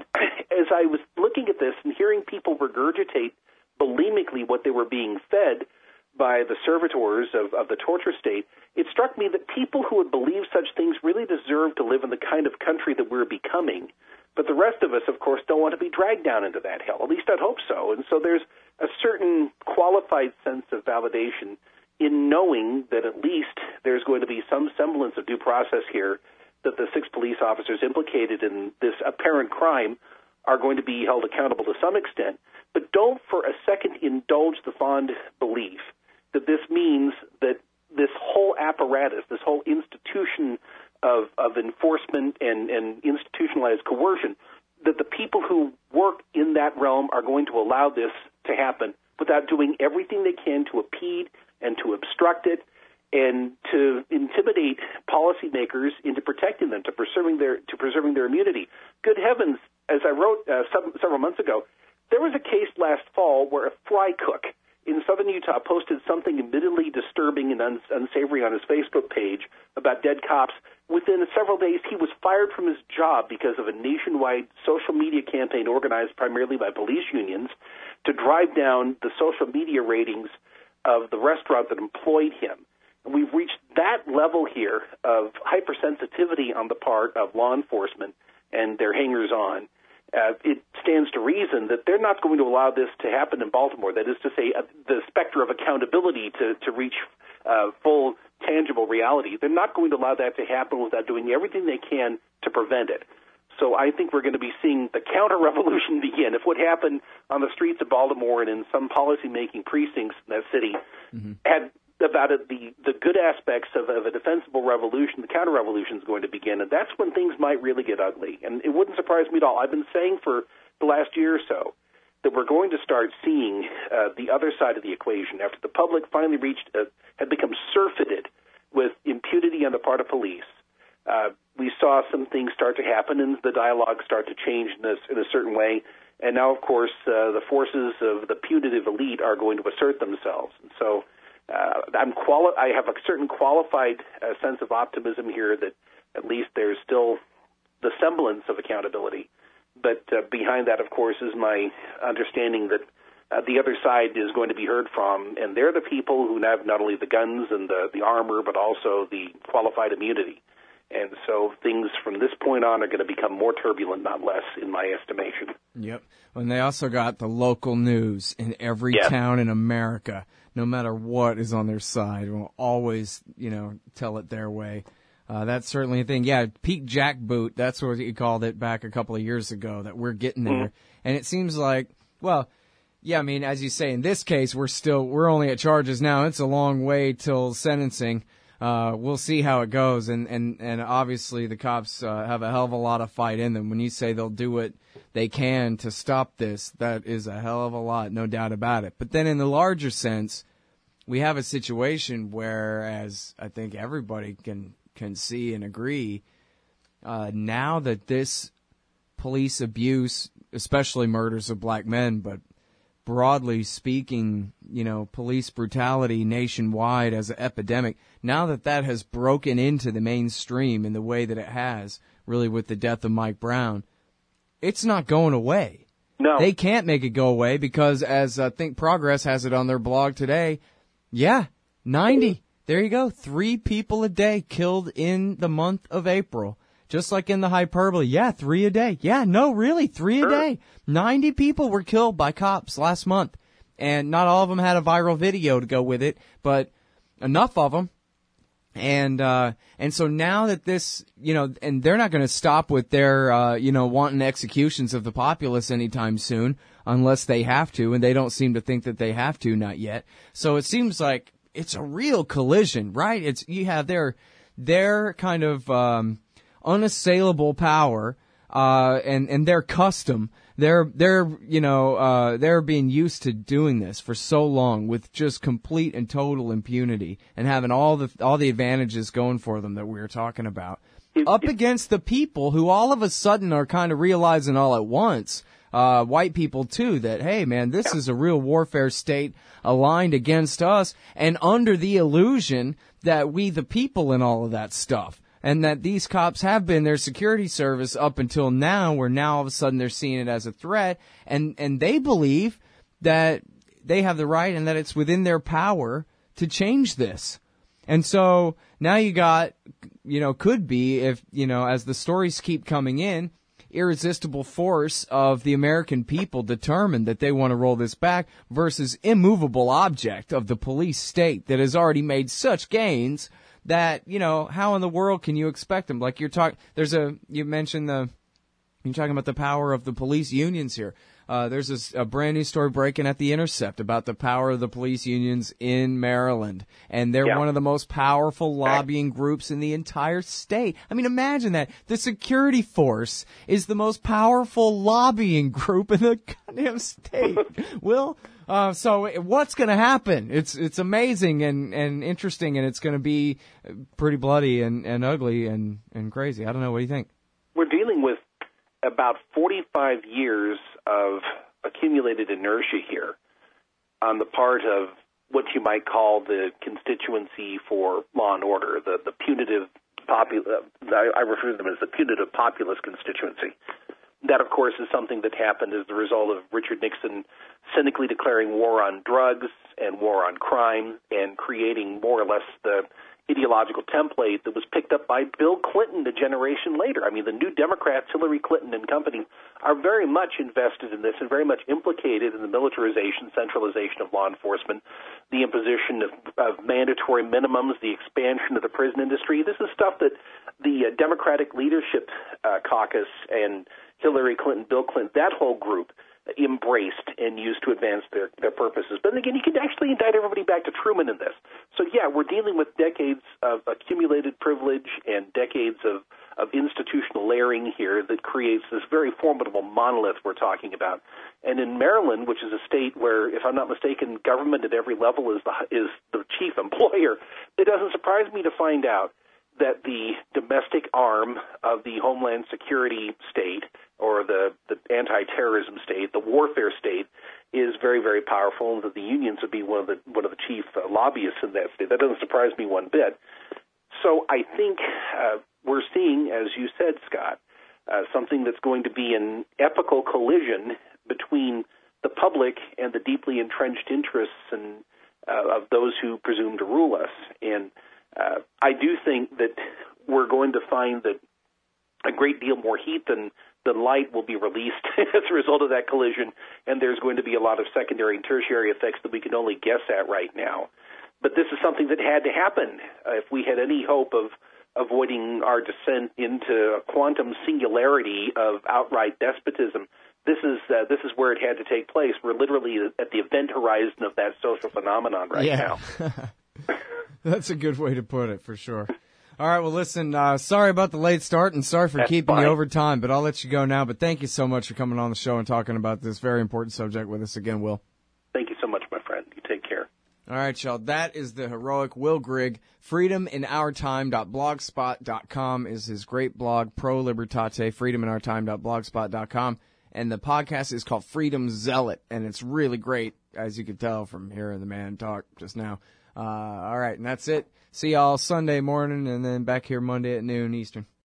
as I was looking at this and hearing people regurgitate bulimically what they were being fed by the servitors of, of the torture state, it struck me that people who would believe such things really deserve to live in the kind of country that we're becoming. But the rest of us, of course, don't want to be dragged down into that hell. At least I'd hope so. And so there's a certain qualified sense of validation in knowing that at least there's going to be some semblance of due process here, that the six police officers implicated in this apparent crime are going to be held accountable to some extent. But don't for a second indulge the fond belief that this means that this whole apparatus, this whole institution of, of enforcement and, and institutionalized coercion, that the people who work in that realm are going to allow this to happen without doing everything they can to impede and to obstruct it and to intimidate policymakers into protecting them, to preserving their to preserving their immunity. Good heavens, as I wrote uh, some, several months ago, there was a case last fall where a fry cook in southern Utah posted something admittedly disturbing and uns- unsavory on his Facebook page about dead cops. Within several days, he was fired from his job because of a nationwide social media campaign organized primarily by police unions to drive down the social media ratings of the restaurant that employed him. And we've reached that level here of hypersensitivity on the part of law enforcement and their hangers-on. Uh, it stands to reason that they're not going to allow this to happen in Baltimore. That is to say, uh, the specter of accountability to, to reach uh, full, tangible reality. They're not going to allow that to happen without doing everything they can to prevent it. So I think we're going to be seeing the counter-revolution begin. If what happened on the streets of Baltimore and in some policy-making precincts in that city mm-hmm. had about it, the, the good aspects of, of a defensible revolution, the counter-revolution is going to begin, and that's when things might really get ugly. And it wouldn't surprise me at all. I've been saying for the last year or so that we're going to start seeing uh, the other side of the equation after the public finally reached, uh, had become surfeited with impunity on the part of police. Uh, we saw some things start to happen and the dialogue start to change in a, in a certain way. And now, of course, uh, the forces of the punitive elite are going to assert themselves. And so uh, I'm quali- I have a certain qualified uh, sense of optimism here that at least there's still the semblance of accountability. But uh, behind that, of course, is my understanding that uh, the other side is going to be heard from, and they're the people who have not only the guns and the, the armor, but also the qualified immunity. And so things from this point on are going to become more turbulent, not less, in my estimation. Yep. And they also got the local news in every yeah. town in America, no matter what is on their side, will always, you know, tell it their way. Uh, that's certainly a thing. Yeah, peak jackboot, that's what you called it back a couple of years ago, that we're getting there. Mm-hmm. And it seems like, well, yeah, I mean, as you say, in this case, we're still, we're only at charges now. It's a long way till sentencing. Uh, we'll see how it goes, and, and, and obviously the cops uh, have a hell of a lot of fight in them. When you say they'll do what they can to stop this, that is a hell of a lot, no doubt about it. But then in the larger sense, we have a situation where, as I think everybody can can see and agree, uh, now that this police abuse, especially murders of black men, but broadly speaking, you know, police brutality nationwide as an epidemic, now that that has broken into the mainstream in the way that it has, really with the death of Mike Brown, it's not going away. No. They can't make it go away because, as I think Progress has it on their blog today, yeah, ninety. There you go. Three people a day killed in the month of April. Just like in the hyperbole. Yeah, three a day. Yeah, no, really, three a day. ninety people were killed by cops last month. And not all of them had a viral video to go with it, but enough of them. And, uh, and so now that this, you know, and they're not going to stop with their, uh, you know, wanton executions of the populace anytime soon, unless they have to, and they don't seem to think that they have to, not yet. So it seems like it's a real collision, right? It's, you have their, their kind of, um, unassailable power, uh, and, and their custom. They're, they're, you know, uh, they're being used to doing this for so long with just complete and total impunity and having all the, all the advantages going for them that we were talking about. Up against the people who all of a sudden are kind of realizing all at once, uh, white people too, that, hey man, this is a real warfare state aligned against us and under the illusion that we the people and all of that stuff. And that these cops have been their security service up until now, where now all of a sudden they're seeing it as a threat, and, and they believe that they have the right and that it's within their power to change this. And so now you got, you know, could be, if, you know, as the stories keep coming in, irresistible force of the American people determined that they want to roll this back versus immovable object of the police state that has already made such gains that, you know, how in the world can you expect them? Like you're talking, there's a, you mentioned the, you're talking about the power of the police unions here. Uh, there's a, a brand new story breaking at The Intercept about the power of the police unions in Maryland. And they're yeah. one of the most powerful lobbying groups in the entire state. I mean, imagine that. The security force is the most powerful lobbying group in the goddamn state. Will, uh, so what's going to happen? It's, it's amazing and, and interesting, and it's going to be pretty bloody and, and ugly and, and crazy. I don't know. What do you think? We're dealing with about forty-five years of accumulated inertia here on the part of what you might call the constituency for law and order, the, the punitive popul- I, I refer to them as the punitive populist constituency. That, of course, is something that happened as the result of Richard Nixon cynically declaring war on drugs and war on crime and creating more or less the ideological template that was picked up by Bill Clinton a generation later. I mean, the New Democrats, Hillary Clinton and company, are very much invested in this and very much implicated in the militarization, centralization of law enforcement, the imposition of, of mandatory minimums, the expansion of the prison industry. This is stuff that the uh, Democratic Leadership uh, Caucus and Hillary Clinton, Bill Clinton, that whole group embraced and used to advance their, their purposes. But again, you can actually indict everybody back to Truman in this. So yeah, we're dealing with decades of accumulated privilege and decades of, of institutional layering here that creates this very formidable monolith we're talking about. And in Maryland, which is a state where, if I'm not mistaken, government at every level is the, is the chief employer, it doesn't surprise me to find out that the domestic arm of the Homeland Security state, or the, the anti-terrorism state, the warfare state, is very, very powerful, and that the unions would be one of the one of the chief uh, lobbyists in that state. That doesn't surprise me one bit. So I think uh, we're seeing, as you said, Scott, uh, something that's going to be an epical collision between the public and the deeply entrenched interests and uh, of those who presume to rule us. And uh, I do think that we're going to find that a great deal more heat than than light will be released as a result of that collision, and there's going to be a lot of secondary and tertiary effects that we can only guess at right now. But this is something that had to happen. Uh, if we had any hope of avoiding our descent into a quantum singularity of outright despotism, this is uh, this is where it had to take place. We're literally at the event horizon of that social phenomenon right yeah. now. That's a good way to put it, for sure. All right, well, listen, uh, sorry about the late start and sorry for That's keeping fine. you over time, but I'll let you go now. But thank you so much for coming on the show and talking about this very important subject with us again, Will. Thank you so much, my friend. You take care. All right, y'all, that is the heroic Will Grigg. freedom in our time dot blogspot dot com is his great blog, Pro Libertate, freedom in our time dot blogspot dot com. And the podcast is called Freedom Zealot, and it's really great, as you could tell from hearing the man talk just now. Uh, all right, and that's it. See y'all Sunday morning, and then back here Monday at noon Eastern.